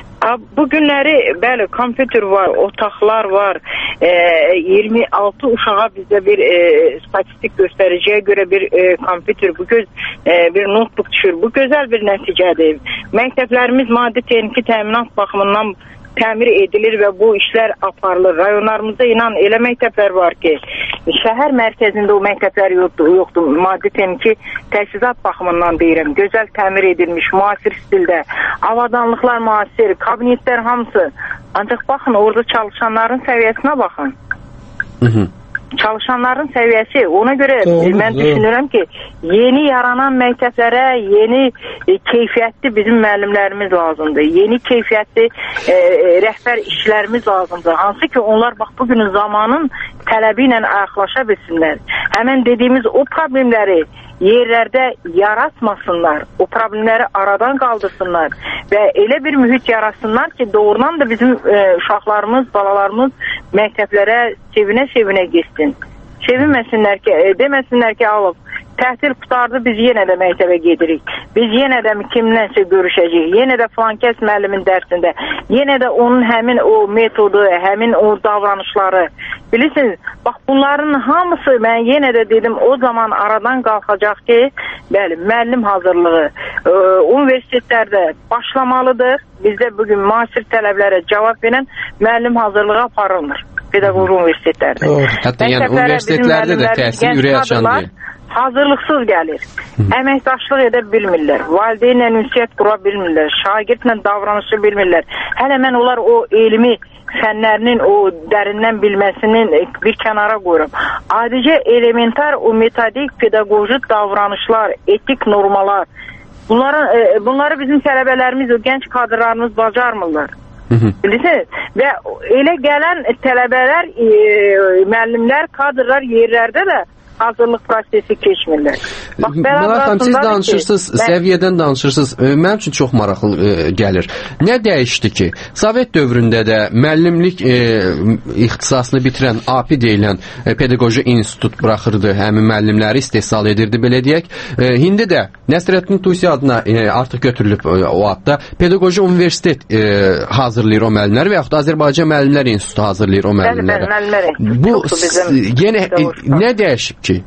Bu günləri, bəli, kompüter var, otaqlar var, e, iyirmi altı uşağa bizdə bir e, statistik göstəriciyə görə bir e, kompüter, bu göz e, bir notebook düşür. Bu gözəl bir nəticədir. Məktəblərimiz maddi texniki təminat baxımından təmir edilir və bu işlər aparılır. Rayonlarımızda inan elə məktəblər var ki, şəhər mərkəzində o məktəblər yoxdur, yoxdur. Maddi texniki təchizat baxımından deyirəm. Gözəl təmir edilmiş, müasir stildə. Avadanlıqlar müasir, kabinetlər hamısı. Ancaq baxın, orada çalışanların səviyyəsinə baxın. Hı hı. Çalışanların səviyyəsi, ona görə doğru, mən düşünürəm ki, yeni yaranan məktəblərə yeni e, keyfiyyətli bizim müəllimlərimiz lazımdır. Yeni keyfiyyətli e, rəhbər işçilərimiz lazımdır. Hansı ki, onlar bax bugünün zamanın tələbi ilə ayaqlaşa bilsinlər. Həmən dediyimiz o problemləri yerlərdə yaratmasınlar, o problemləri aradan qaldırsınlar və elə bir mühit yaratsınlar ki, doğrudan da bizim e, uşaqlarımız, balalarımız məktəblərə sevinə-sevinə geçsin. Sevinməsinlər ki, e, deməsinlər ki, alıb, təhsil qutardı, biz yenə də məktəbə gedirik. Biz yenə də kimlənsə görüşəcəyik. Yenə də filankəs müəllimin dərsində. Yenə də onun həmin o metodu, həmin o davranışları. Bilirsiniz, bax bunların hamısı mən yenə də dedim o zaman aradan qalxacaq ki, bəli, müəllim hazırlığı e, universitetlərdə başlamalıdır. Bizdə bugün müasir tələblərə cavab verən müəllim hazırlığı aparılmır. Pedaqoji universitetlərdə. Hətta yəni universitetlərdə də təhsil ürək açan deyil. Hazırlıqsız gəlir. Əməkdaşlıq edə bilmirlər. Valideynlə ünsiyyət qura bilmirlər. Şagirdlə davranışı bilmirlər. Hələ mən onlar o elmi fənlərinin o dərindən bilməsinin bir kənara qoyuram. Adicə elementar o metodik pedaqoji davranışlar, etik normalar. Bunların, bunları bizim tələbələrimiz, o gənc kadrlarımız bacarmırlar. Bilirsiniz? Və elə gələn tələbələr, e, müəllimlər, kadrlar yerlərdə də hazırlıq prosesi keçmirlər. Bax, Mələkəm, siz danışırsınız, ki, səviyyədən danışırsınız. Mənim üçün çox maraqlı e, gəlir. Nə dəyişdi ki, Sovet dövründə də müəllimlik e, ixtisasını bitirən A P deyilən e, pedaqoji institut buraxırdı, həmin müəllimləri istehsal edirdi, belə deyək. E, İndi də Nəsrəddin Tusi adına e, artıq götürülüb e, o adda pedaqoji universitet e, hazırlayır o müəllimləri və yaxud Azərbaycan Müəllimlər İnstitutu hazırlayır o müəllimləri. Bu yenə e, nə dəyişib ki?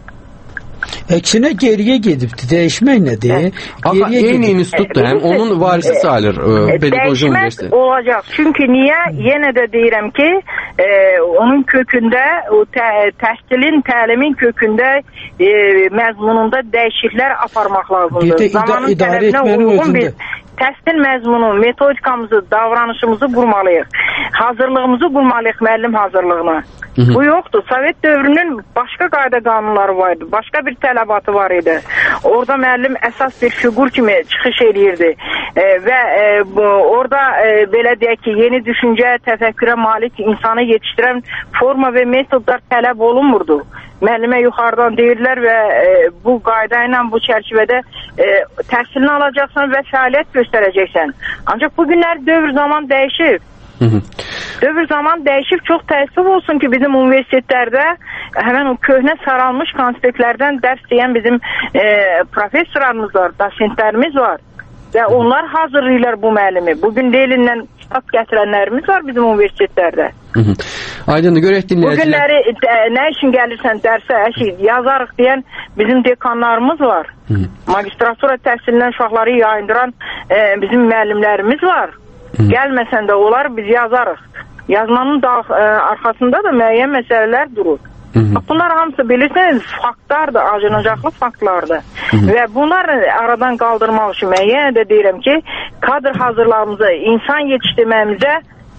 Əksinə geriyə gedibdi. Dəyişmək nədir? Amma eyni institutdur, həm onun varisi sayılır e, pedaqoji universitet. Dəyişmək olacaq. Çünki niyə? Yenə də deyirəm ki, e, onun kökündə, o tə, təhsilin, təlimin kökündə e, məzmununda dəyişikliklər aparmaq lazımdır. Bir də ida idarə etmənin özündə. Təhsil məzmunu, metodikamızı, davranışımızı qurmalıyıq. Hazırlığımızı qurmalıyıq müəllim hazırlığına. Hı -hı. Bu yoxdur. Sovet dövrünün başqa qayda qanunları var idi. Başqa bir tələbatı var idi. Orada müəllim əsas bir figur kimi çıxış edirdi. E, və e, bu, orada e, belə deyək ki, yeni düşüncə, təfəkkürə malik insanı yetişdirən forma və metodlar tələb olunmurdu. Müəllimə yuxarıdan deyirlər və e, bu qayda ilə, bu çərçivədə e, təhsilini alacaqsan və fəaliyyət göstərəcəksən. Ancaq bu günlər dövr zaman dəyişib. Hı -hı. Dövr zaman dəyişib, çox təəssüf olsun ki, bizim universitetlərdə həmən o köhnə saralmış konspektlərdən dərs deyən bizim e, professorlarımız var, dosentlərimiz var və onlar hazırlayırlar bu müəllimi. Bugün Leylindən kitab gətirənlərimiz var bizim universitetlərdə. Aydın, görək dinləyicilər. Bugünləri e, nə üçün gəlirsən dərsə, əşi, yazarıq deyən bizim dekanlarımız var. Hı -hı. Magistratura təhsilindən uşaqları yayındıran e, bizim müəllimlərimiz var. Hı. Gəlməsən də olar, biz yazarıq. Yazmanın da, e, arxasında da müəyyən məsələlər durur. Hı -hı. Bunlar hamısı bilirsiniz faktlardır, acınacaqlı faktlardır. Hı -hı. Və bunlar aradan qaldırmaq üçün mən yenə də deyirəm ki, kadr hazırlamamıza, insan yetişdirməyimizə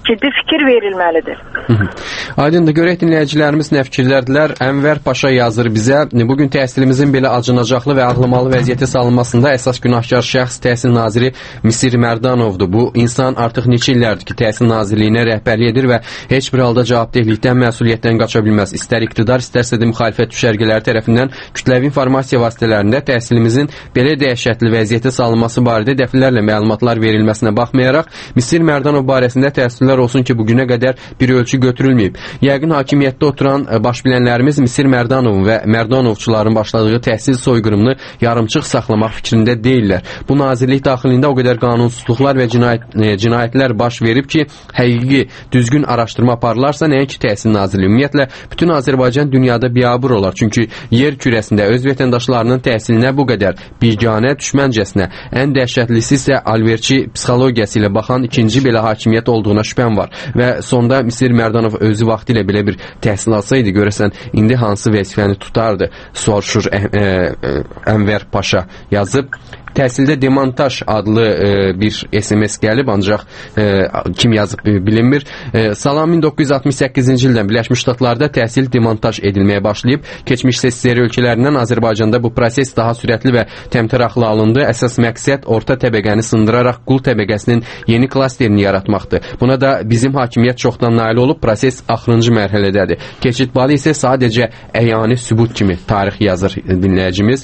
ciddi fikir verilməlidir. Aydındır, görək dinləyicilərimiz nə fikirlərdilər. Ənvər Paşa yazır bizə, bugün təhsilimizin belə acınacaqlı və ağlamalı vəziyyətə salınmasında əsas günahkar şəxs Təhsil Naziri Misir Mərdanovdur. Bu insan artıq neçə illərdir ki, Təhsil Nazirliyinə rəhbərlik edir və heç bir halda cavabdehlikdən, məsuliyyətdən qaça bilməz. İstər iqtidar, istərsə də müxalifət düşərgələri tərəfindən kütləvi informasiya vasitələrində təhsilimizin belə dəhşətli vəziyyətə salınması barədə dəfələrlə məlumatlar verilməsinə baxmayaraq, Misir Mərdanov barəsində təəssüflər olsun ki, bugünə qədər bir ölçü götürülməyib. Yəqin hakimiyyətdə oturan baş bilənlərimiz Misir Mərdanovun və Mərdanovçuların başladığı təhsil soyqırımını yarımçıq saxlamaq fikrində deyirlər. Bu nazirlik daxilində o qədər qanunsuzluqlar və cinayət, e, cinayətlər baş verib ki, həqiqi, düzgün araşdırma aparılarsa, nəinki təhsil nazirliyi, ümumiyyətlə, bütün Azərbaycan dünyada biabır olar. Çünki yer kürəsində öz vətəndaşlarının təhsilinə bu qədər biganə, düşməncəsinə, ən dəhşətlisi isə alverçi psixologiyası ilə baxan ikinci belə hakimiyyət olduğuna şübhəm var. Və sonda Misir Mərdanov özü vaxtilə belə bir təhsil alsaydı, görəsən, indi hansı vəzifəni tutardı, soruşur ə, ə, ə, Ənvər Paşa yazıb. Təhsildə demontaj adlı e, bir S M S gəlib, ancaq e, kim yazıb e, bilinmir. E, Salam, min doqquz yüz altmış səkkizinci ildən Birləşmiş Ştatlarda təhsil demontaj edilməyə başlayıb. Keçmiş S S R ölkələrindən Azərbaycanda bu proses daha sürətli və təmtəraqlı alındı. Əsas məqsəd orta təbəqəni sındıraraq qul təbəqəsinin yeni klasterini yaratmaqdır. Buna da bizim hakimiyyət çoxdan nail olub, proses axırıncı mərhələdədir. Keçid balı isə sadəcə əyani sübut kimi tarix yazır dinləyicimiz.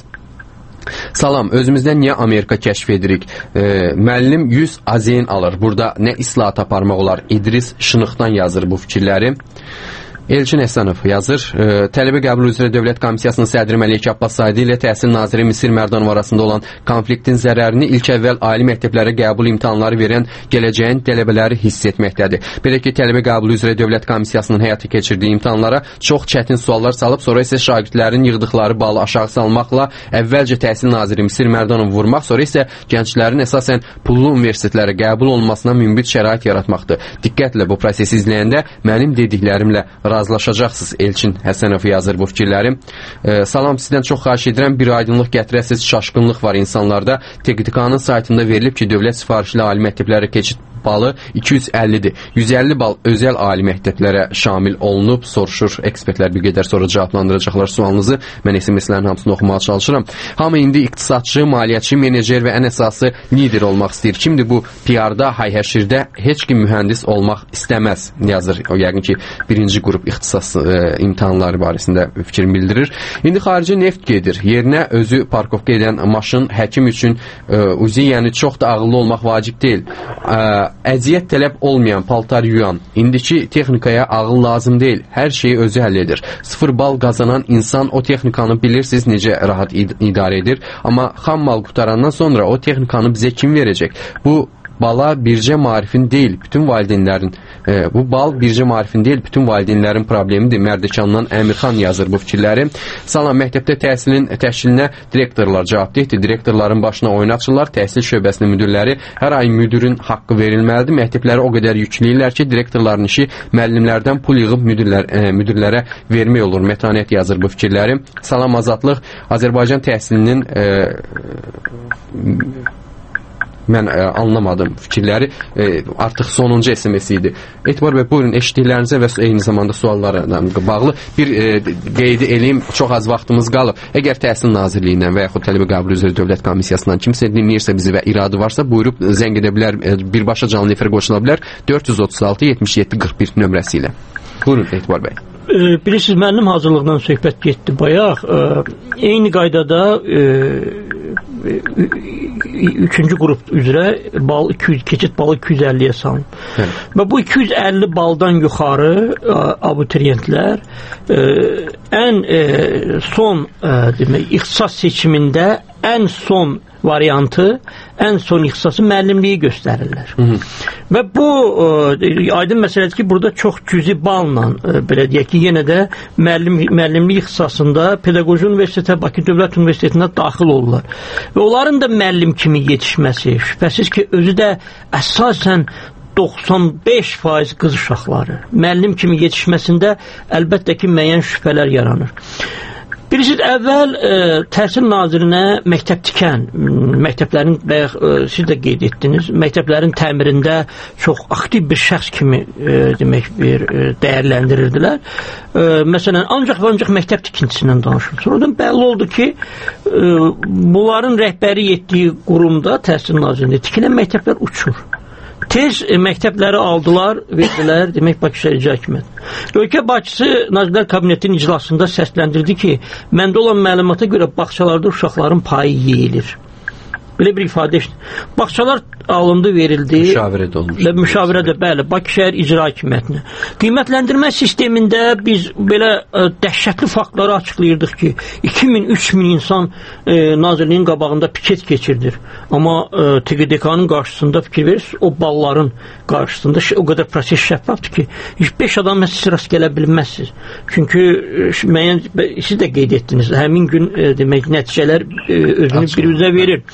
Salam, özümüzdən niyə Amerika kəşf edirik? E, müəllim yüz azeyn alır. Burada nə islahat aparmaq olar? İdris Şınıqdan yazır bu fikirləri. Elçin Həsənov yazır, e, tələbə qəbulu üzrə Dövlət Komissiyasının sədri Məlik Abbaszadə ilə Təhsil Naziri Misir Mərdanov arasında olan konfliktin zərərini ilk əvvəl ali məktəblərə qəbul imtahanları verən gələcəyin tələbələri hiss etməkdədir. Belə ki, tələbə qəbulu üzrə Dövlət Komissiyasının həyata keçirdiyi imtahanlara çox çətin suallar salıb, sonra isə şagirdlərin yığdıqları balı aşağı salmaqla əvvəlcə Təhsil Naziri Misir Mərdanov vurmaq, sonra isə gənclərin əsasən pullu universitetlərə qəbul olmasına münbit şərait yaratmaqdır. Diqqətlə bu prosesi izləyəndə mənim dediklərimlə razılaşacaqsınız. Elçin Həsənov yazır bu fikirləri. E, salam, sizdən çox xahiş edirəm, bir aydınlıq gətirəsiz, şaşqınlıq var insanlarda. T Q T K-nın saytında verilib ki, dövlət sifarişli ali məktəblərə keçid balı iki yüz əllidir. yüz əlli bal özəl ali məktəblərə şamil olunub, soruşur ekspertlər. Bir qədər sonra cavablandıracaqlar sualınızı. Mən S M S-lərin hamısını oxumağa çalışıram. Hamı indi iqtisadçı, maliyyətçi, menecer və ən əsası lider olmaq istəyir. Kimdir bu P R-da, hay-həşirdə heç kim mühəndis olmaq istəməz, yazır. O yəqin ki, birinci qrup ixtisas e, imtahanları barəsində fikir bildirir. İndi xarici neft gedir. Yerinə özü parkovka edən maşın həkim üçün e, uzi, yəni çox da ağıllı olmaq vacib deyil. E, Əziyyət tələb olmayan paltar yuyan, indiki texnikaya ağıl lazım deyil, hər şeyi özü həll edir. Sıfır bal qazanan insan o texnikanı bilirsiniz necə rahat id idarə edir, amma xam mal qutarandan sonra o texnikanı bizə kim verəcək? Bu bala bircə maarifin deyil, bütün valideynlərin, e, bu bal bircə maarifin deyil, bütün valideynlərin problemidir. Mərdəkandan Əmirxan yazır bu fikirləri. Salam, məktəbdə təhsilin təşkilinə direktorlar cavabdehdir. Direktorların başına oyun açırlar. Təhsil şöbəsinin müdirləri hər ay müdirin haqqı verilməlidir. Məktəbləri o qədər yükləyirlər ki, direktorların işi müəllimlərdən pul yığıb müdirlər, e, müdirlərə vermək olur. Mətanət yazır bu fikirləri. Salam, azadlıq. Azərbaycan təhsilinin e, mən e, anlamadım fikirləri, e, artıq sonuncu S M S idi. Etibar bəy, buyurun, eşitdiklərinizə və eyni zamanda suallarla bağlı bir e, qeydi eləyim, çox az vaxtımız qalıb. Əgər Təhsil Nazirliyindən və yaxud Tələbə Qəbulu üzrə Dövlət Komissiyasından kimsə dinləyirsə bizi və iradı varsa, buyurub zəng edə bilər, e, birbaşa canlı efirə qoşula bilər dörd yüz otuz altı yetmiş yeddi qırx bir nömrəsi ilə. Buyurun, Etibar bəy. E, bilirsiniz, mənim hazırlıqdan söhbət getdi bayaq. E, eyni qaydada e, üçüncü qrup üzrə bal iki yüz, keçid balı iki yüz əlliyə salınıb. Və bu iki yüz əlli baldan yuxarı ə, abituriyentlər ə, ən ə, son ə, demək, ixtisas seçimində ən son variantı, ən son ixtisası müəllimliyi göstərirlər. Hı -hı. Və bu ə, aydın məsələdir ki, burada çox cüzi balla, ə, belə deyək ki, yenə də müəllim, müəllimlik ixtisasında Pedaqoji Universitetə, Bakı Dövlət Universitetinə daxil olurlar. Və onların da müəllim kimi yetişməsi, şübhəsiz ki, özü də əsasən doxsan beş faiz qız uşaqları müəllim kimi yetişməsində əlbəttə ki, müəyyən şübhələr yaranır. Bilirsiniz, əvvəl e, Təhsil Nazirinə məktəb tikən, məktəblərin, bayaq e, siz də qeyd etdiniz, məktəblərin təmirində çox aktiv bir şəxs kimi e, demək bir e, dəyərləndirirdilər. E, məsələn, ancaq və ancaq məktəb tikintisindən danışılır. Sonradan bəlli oldu ki, e, bunların rəhbəri etdiyi qurumda, Təhsil Nazirində tikilən məktəblər uçur. Tez e, məktəbləri aldılar, verdilər, demək Bakı Şəhər İcra Hakimiyyəti. Ölkə Bakısı Nazirlər Kabinetinin iclasında səsləndirdi ki, məndə olan məlumata görə bağçalarda uşaqların payı yeyilir. Belə bir ifadə işte. Bağçalar alındı, verildi. Müşavirə də olmuş. Və müşavirə də, bəli, Bakı Şəhər İcra Hakimiyyətinə. Qiymətləndirmə sistemində biz belə ə, dəhşətli faktları açıqlayırdıq ki, iki min üç min insan ə, Nazirliyin qabağında piket keçirdir. Amma ə, T Q D K-nın qarşısında fikir verirsiniz, o balların qarşısında o qədər proses şəffafdır ki, heç beş adam siz rast gələ bilməzsiniz. Çünki müəyyən, siz də qeyd etdiniz, həmin gün ə, demək, nəticələr ə, özünü bir-birinə verir.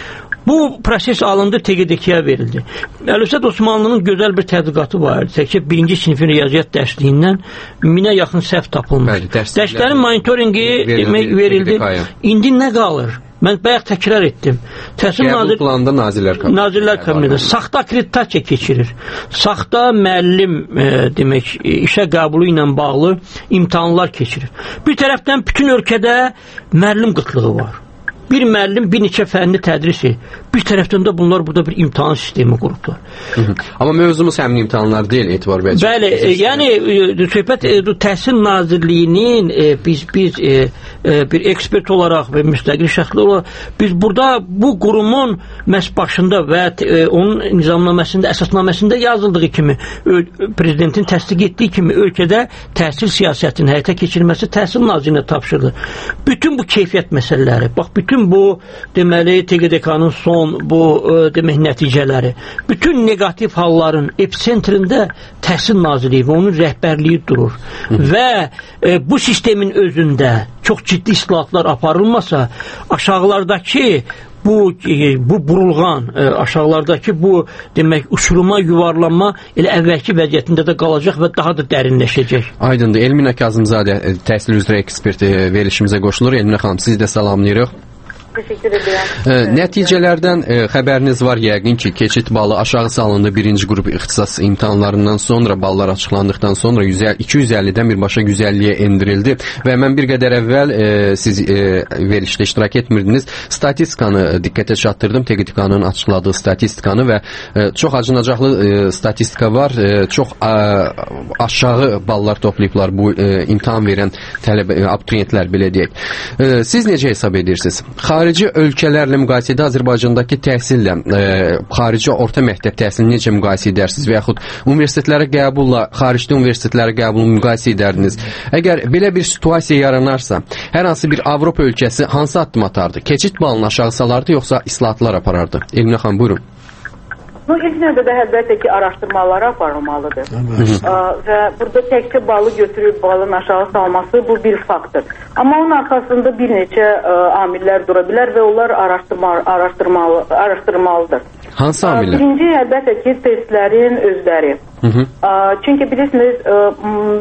Bu proses alındı, T Q D K-ya verildi. Əlövsət Osmanlının gözəl bir tədqiqatı var idi. Təkcə birinci sinifin riyaziyyat dərsliyindən minə yaxın səhv tapılmış. Dərslərin monitoringi verildi. verildi. İndi nə qalır? Mən bayaq təkrar etdim. Təhsil Nazir... planda Nazirlər Kabineti. Nazirlər Kabineti saxta akkreditasiya keçirir. Saxta müəllim e, demək işə qəbulu ilə bağlı imtahanlar keçirir. Bir tərəfdən bütün ölkədə müəllim qıtlığı var. Bir müəllim bir neçə fənni tədris edir. Bir tərəfdən də bunlar burada bir imtahan sistemi qurublar. Hı -hı. Amma mövzumuz həmin imtahanlar deyil, Etibar bəy. Bəli, e, yəni e, söhbət e, Təhsil Nazirliyinin e, biz biz e, e, bir ekspert olaraq və müstəqil şəxslər olaraq biz burada bu qurumun məhz başında və e, onun nizamnaməsində, əsasnaməsində yazıldığı kimi, ö, prezidentin təsdiq etdiyi kimi ölkədə təhsil siyasətinin həyata keçirilməsi Təhsil Nazirinə tapşırılır. Bütün bu keyfiyyət məsələləri, bax bütün bu deməli T Q D K-nın son bu e, demək nəticələri, bütün negativ halların episentrində Təhsil Nazirliyi və onun rəhbərliyi durur. Hı. Və e, bu sistemin özündə çox ciddi islahatlar aparılmasa, aşağılardakı bu e, bu burulğan, e, aşağılardakı bu demək uçuruma yuvarlanma elə əvvəlki vəziyyətində də qalacaq və daha da dərinləşəcək. Aydındır. Elminə Kazımzadə təhsil üzrə ekspert verilişimizə qoşulur. Elminə xanım, sizi də salamlayırıq. Teşekkür ederim. E, nəticələrdən e, xəbəriniz var yəqin ki, keçid balı aşağı salındı birinci qrup ixtisas imtahanlarından sonra, ballar açıqlandıqdan sonra iki yüz əllidən birbaşa yüz əlliyə endirildi və mən bir qədər əvvəl e, siz e, verilişdə iştirak etmirdiniz. Statistikanı diqqətə çatdırdım, T Q D K-nın açıqladığı statistikanı və e, çox acınacaqlı e, statistika var. E, çox a, aşağı ballar toplayıblar bu e, imtahan verən tələbə, e, abituriyentlər belə deyək. E, siz necə hesab edirsiniz? Xarici ölkələrlə müqayisədə Azərbaycandakı təhsillə e, xarici orta məktəb təhsilini necə müqayisə edərsiniz və yaxud universitetlərə qəbulla xaricdə universitetlərə qəbulunu müqayisə edərdiniz? Əgər belə bir situasiya yaranarsa, hər hansı bir Avropa ölkəsi hansı addım atardı? Keçid balını aşağı salardı, yoxsa islahatlar aparardı? Elminə xanım, buyurun. Bu ilk növbədə əlbəttə ki, araşdırmalara aparılmalıdır. Ə, və burada təkcə balı götürüb balın aşağı salması bu bir faktdır. Amma onun arxasında bir neçə ə, amillər dura bilər və onlar araşdırma, araşdırmalı, araşdırmalıdır. Hansı amillər? Birinci əlbəttə ki, testlərin özləri. Hı -hı. Ə, çünki bilirsiniz, ə,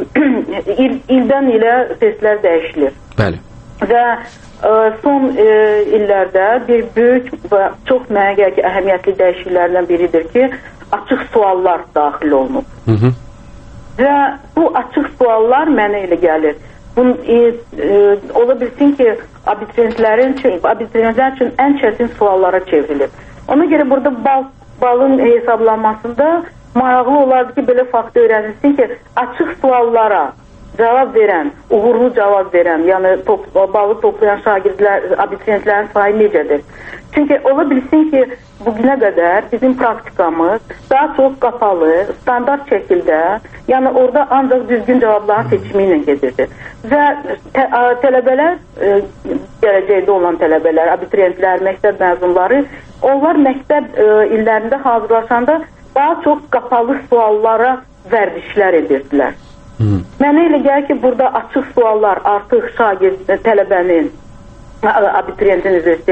il, ildən ilə testlər dəyişilir. Bəli. Və son e, illərdə bir böyük və çox mənə gəlir ki, əhəmiyyətli dəyişikliklərdən biridir ki, açıq suallar daxil olunub. Hı -hı. Və bu açıq suallar mənə elə gəlir. Bunun, e, e, ola bilsin ki, abituriyentlərin abituriyentlər üçün ən çətin suallara çevrilir. Ona görə burada bal, balın hesablanmasında maraqlı olardı ki, belə fakt öyrənilsin ki, açıq suallara cavab verən, uğurlu cavab verən, yəni top, balı toplayan şagirdlər, abituriyentlərin sayı necədir? Çünki ola bilsin ki, bugünə qədər bizim praktikamız daha çox qapalı, standart şəkildə, yəni orada ancaq düzgün cavabların seçimi ilə gedirdi. Və tə, ə, tələbələr, ə, gələcəkdə olan tələbələr, abituriyentlər, məktəb məzunları, onlar məktəb ə, illərində hazırlaşanda daha çox qapalı suallara vərdişlər edirdilər. Hmm. Mənə elə gəlir ki, burada açıq suallar artıq şagird, tələbənin, abituriyentin üzr istəyirəm,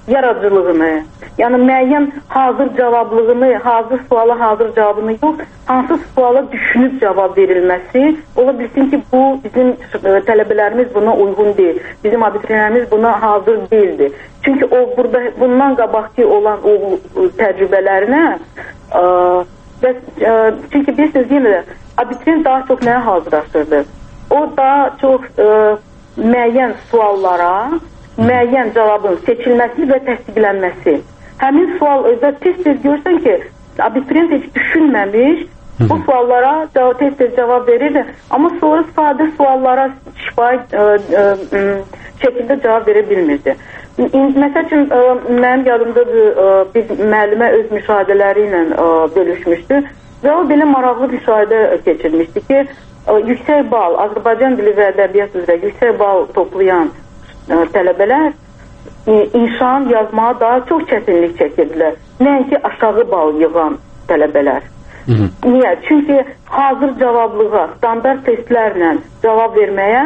yaradıcılığını, yəni müəyyən hazır cavablığını, hazır suala hazır cavabını yox, hansı suala düşünüb cavab verilməsi, ola bilsin ki, bu bizim tələbələrimiz buna uyğun deyil, bizim abituriyentlərimiz buna hazır deyildi. Çünki o burada bundan qabaqki olan o təcrübələrinə ə, və, ə, çünki bilirsiniz yenə də abituriyent daha çox nəyə hazırlaşırdı? O daha çox ə, müəyyən suallara müəyyən cavabın seçilməsi və təsdiqlənməsi. Həmin sual özə tez-tez görsən ki, abituriyent heç düşünməmiş, bu suallara tez-tez cavab verirdi, amma sonra sadə suallara şifahi ə, ə, ə, şəkildə cavab verə bilmirdi. Məsəl üçün, ə, mənim yadımdadır, ə, bir müəllimə öz müşahidələri ilə ə, bölüşmüşdü və o belə maraqlı müşahidə keçirmişdi ki, ə, yüksək bal, Azərbaycan dili və ədəbiyyat üzrə yüksək bal toplayan tələbələr inşan yazmağa daha çox çətinlik çəkirdilər. Nəinki aşağı bal yığan tələbələr. Hı -hı. Niyə? Çünki hazır cavablığa, standart testlərlə cavab verməyə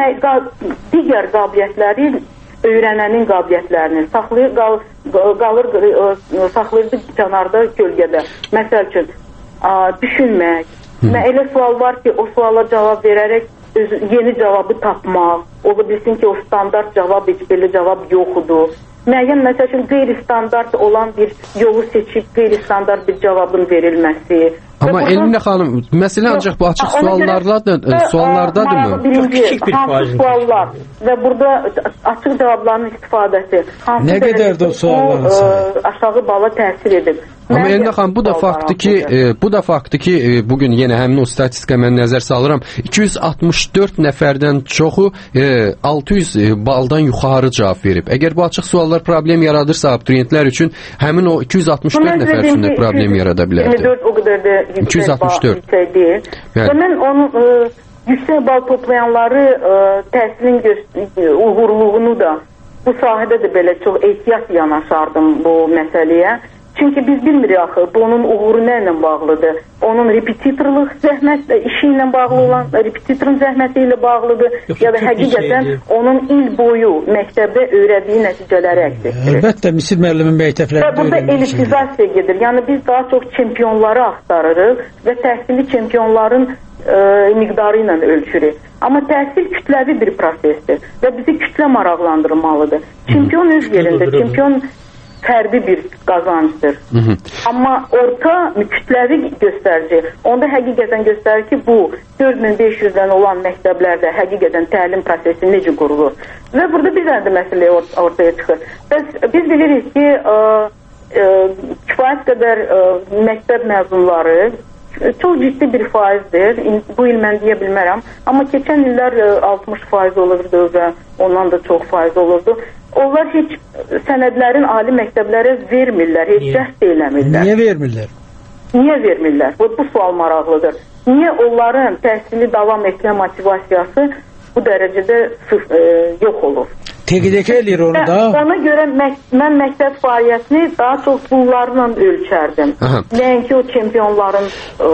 digər qabiliyyətləri öyrənənin qabiliyyətlərini saxlayır, qal, qalır, saxlayırdı kənarda, kölgədə. Məsəl üçün, düşünmək. Hı. Elə sual var ki, o suala cavab verərək öz, yeni cavabı tapmaq, ola bilsin ki, o standart cavab, heç belə cavab yoxudur. Müəyyən, məsəl üçün, qeyri-standart olan bir yolu seçib, qeyri-standart bir cavabın verilməsi. Amma Elminə xanım, məsələ ancaq bu açıq suallardadır, suallardadırmı? Birinci, hansı suallar və burada açıq cavabların istifadəsi. Nə qədər də o sualların sayı? Aşağı bala təsir edib. Amma Elminə xanım, bu da faktdır ki, e, bu da faktdır ki, e, bugün yenə həmin o statistika mən nəzər salıram. iki yüz altmış dörd nəfərdən çoxu e, altı yüz baldan yuxarı cavab verib. Əgər bu açıq suallar problem yaradırsa abituriyentlər üçün, həmin o iki yüz altmış dörd nəfər üçün də problem yarada bilərdi. iyirmi dörd o qədər də iki yüz altmış dörd yüksək deyil. Yəni. Və mən onun e, yüksək bal toplayanları e, təhsilin uğurluğunu da bu sahədə də belə çox ehtiyat yanaşardım bu məsələyə. Çünki biz bilmirik axı, bu onun uğuru nə ilə bağlıdır? Onun repetitorluq zəhmət işi ilə bağlı olan, repetitorun zəhməti ilə bağlıdır, yox, ya da həqiqətən şeydir. Onun il boyu məktəbdə öyrədiyi nəticələri əks etdirir. Əlbəttə, Misir müəllimin məktəblərində və burada elitizasiya gedir. Yəni biz daha çox çempionları axtarırıq və təhsili çempionların ə, miqdarı ilə ölçürük. Amma təhsil kütləvi bir prosesdir və bizi kütlə maraqlandırmalıdır. Çempion öz yerində, çempion fərdi bir qazancdır. Hı -hı. Amma orta kütləvi göstərici, onda həqiqətən göstərir ki, bu dörd min beş yüzdən olan məktəblərdə həqiqətən təlim prosesi necə qurulur. Və burada bir dənə də məsələ or ortaya çıxır. Bəs biz bilirik ki, ə, ə, kifayət qədər ə, məktəb məzunları çox ciddi bir faizdir. Bu il mən deyə bilmərəm. Amma keçən illər altmış faiz olurdu və ondan da çox faiz olurdu. Onlar heç sənədlərin ali məktəblərə vermirlər, heç cəhd eləmirlər. Niyə vermirlər? Niyə vermirlər? Bu, bu sual maraqlıdır. Niyə onların təhsili davam etmə motivasiyası bu dərəcədə sıf, e, yox olur? Təqidək eləyir onu da. Ona görə mək mən məktəb fəaliyyətini daha çox bunlarla ölçərdim. Nəinki o çempionların ə,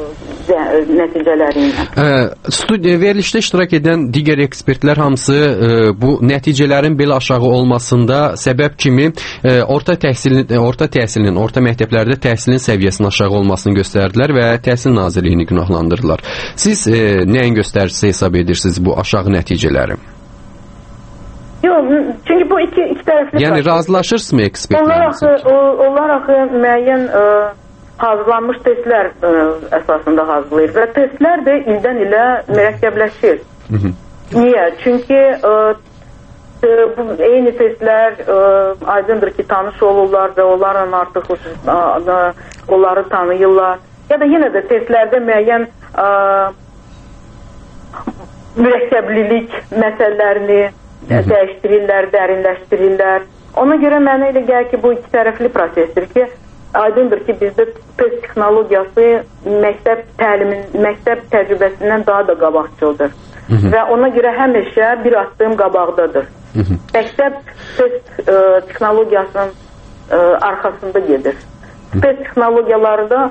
nəticələri ilə. Studiya verilişdə iştirak edən digər ekspertlər hamısı ə, bu nəticələrin belə aşağı olmasında səbəb kimi ə, orta təhsilin, orta təhsilin, orta məktəblərdə təhsilin səviyyəsinin aşağı olmasını göstərdilər və Təhsil Nazirliyini günahlandırdılar. Siz ə, nəyin göstəricisi hesab edirsiniz bu aşağı nəticələri? Yox, çünki bu iki, iki tərəfli... Yəni, razılaşırsınız mı ekspertlərinizin? Onlar axı müəyyən ə, hazırlanmış testlər ə, əsasında hazırlayır və testlər də ildən ilə mürəkkəbləşir. Hı -hı. Niyə? Çünki ə, bu eyni testlər ə, aydındır ki, tanış olurlar və onlarla artıq ə, onları tanıyırlar. Ya da yenə də testlərdə müəyyən ə, mürəkkəblilik məsələlərini dəyişdirirlər, dərinləşdirirlər. Ona görə mənə elə gəlir ki, bu iki tərəfli prosesdir ki, aydındır ki, bizdə test texnologiyası məktəb təlimin, məktəb təcrübəsindən daha da qabaqcıldır. Hı -hı. Və ona görə həmişə bir addım qabaqdadır. Hı -hı. Məktəb test ə, texnologiyasının ə, arxasında gedir. Hı -hı. Test texnologiyaları da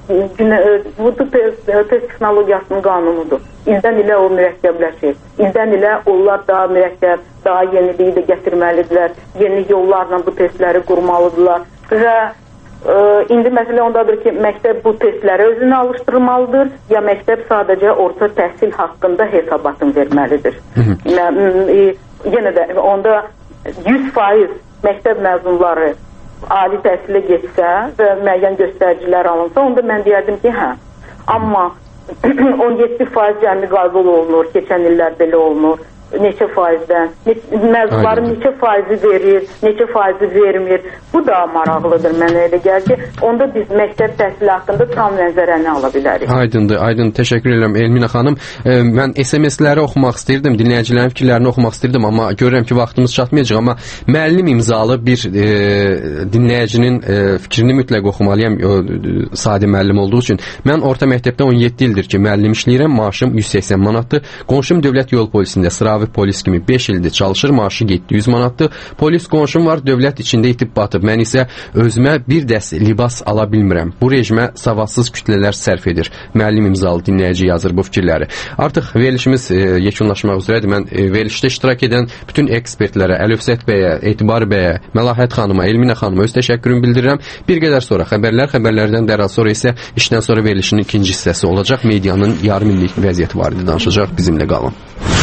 bu test, test texnologiyasının qanunudur. İldən ilə o mürəkkəbləşir. İldən ilə onlar daha mürəkkəb, daha yeniliyi də gətirməlidirlər. Yeni yollarla bu testləri qurmalıdırlar. Və e, indi məsələ ondadır ki, məktəb bu testləri özünə alışdırmalıdır, ya məktəb sadəcə orta təhsil haqqında hesabatın verməlidir. e, yenə də onda yüz faiz məktəb məzunları ali təhsilə getsə və müəyyən göstəricilər alınsa, onda mən deyərdim ki, hə. Amma on yeddi faiz cəmi qəbul olunur, keçən illər belə olunur. Neçə faizdən, ne, məzunların neçə faizi verir, neçə faizi vermir. Bu da maraqlıdır mənə elə gəlir ki, onda biz məktəb təhsili haqqında tam nəzərəni ala bilərik. Aydındır, aydın. Təşəkkür edirəm Elmina xanım. E, mən S M S-ləri oxumaq istirdim, dinləyicilərin fikirlərini oxumaq istirdim, amma görürəm ki, vaxtımız çatmayacaq. Amma müəllim imzalı bir e, dinləyicinin e, fikrini mütləq oxumalıyam, o, Sadi müəllim olduğu üçün. Mən orta məktəbdə on yeddi ildir ki, müəllim işləyirəm, maaşım yüz səksən manatdır. Qonşum dövlət yol polisində sıravi polis kimi beş ildir çalışır, maaşı yeddi yüz manatdır. Polis qonşum var, dövlət içində itib batıb. Mən isə özümə bir dəst libas ala bilmirəm. Bu rejimə savadsız kütlələr sərf edir. Müəllim imzalı dinləyici yazır bu fikirləri. Artıq verilişimiz e, yekunlaşmaq üzrədir. Mən e, verilişdə iştirak edən bütün ekspertlərə, Əlövsət bəyə, Etibar bəyə, Məlahət xanıma, Elmina xanıma öz təşəkkürümü bildirirəm. Bir qədər sonra xəbərlər, xəbərlərdən dərhal sonra isə işdən sonra verilişin ikinci hissəsi olacaq. Medianın yarım illik vəziyyəti barədə danışacaq. Bizimlə qalın.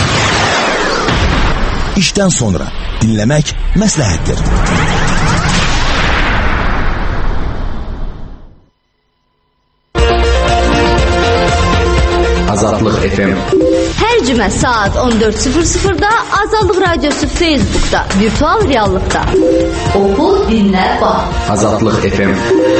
İşdən sonra dinləmək məsləhətdir. Azadlıq F M. Hər cümə saat on dörd sıfır sıfırda Azadlıq Radiosu Facebook'da, virtual reallıqda. Oxu, dinlə, bax. Azadlıq F M.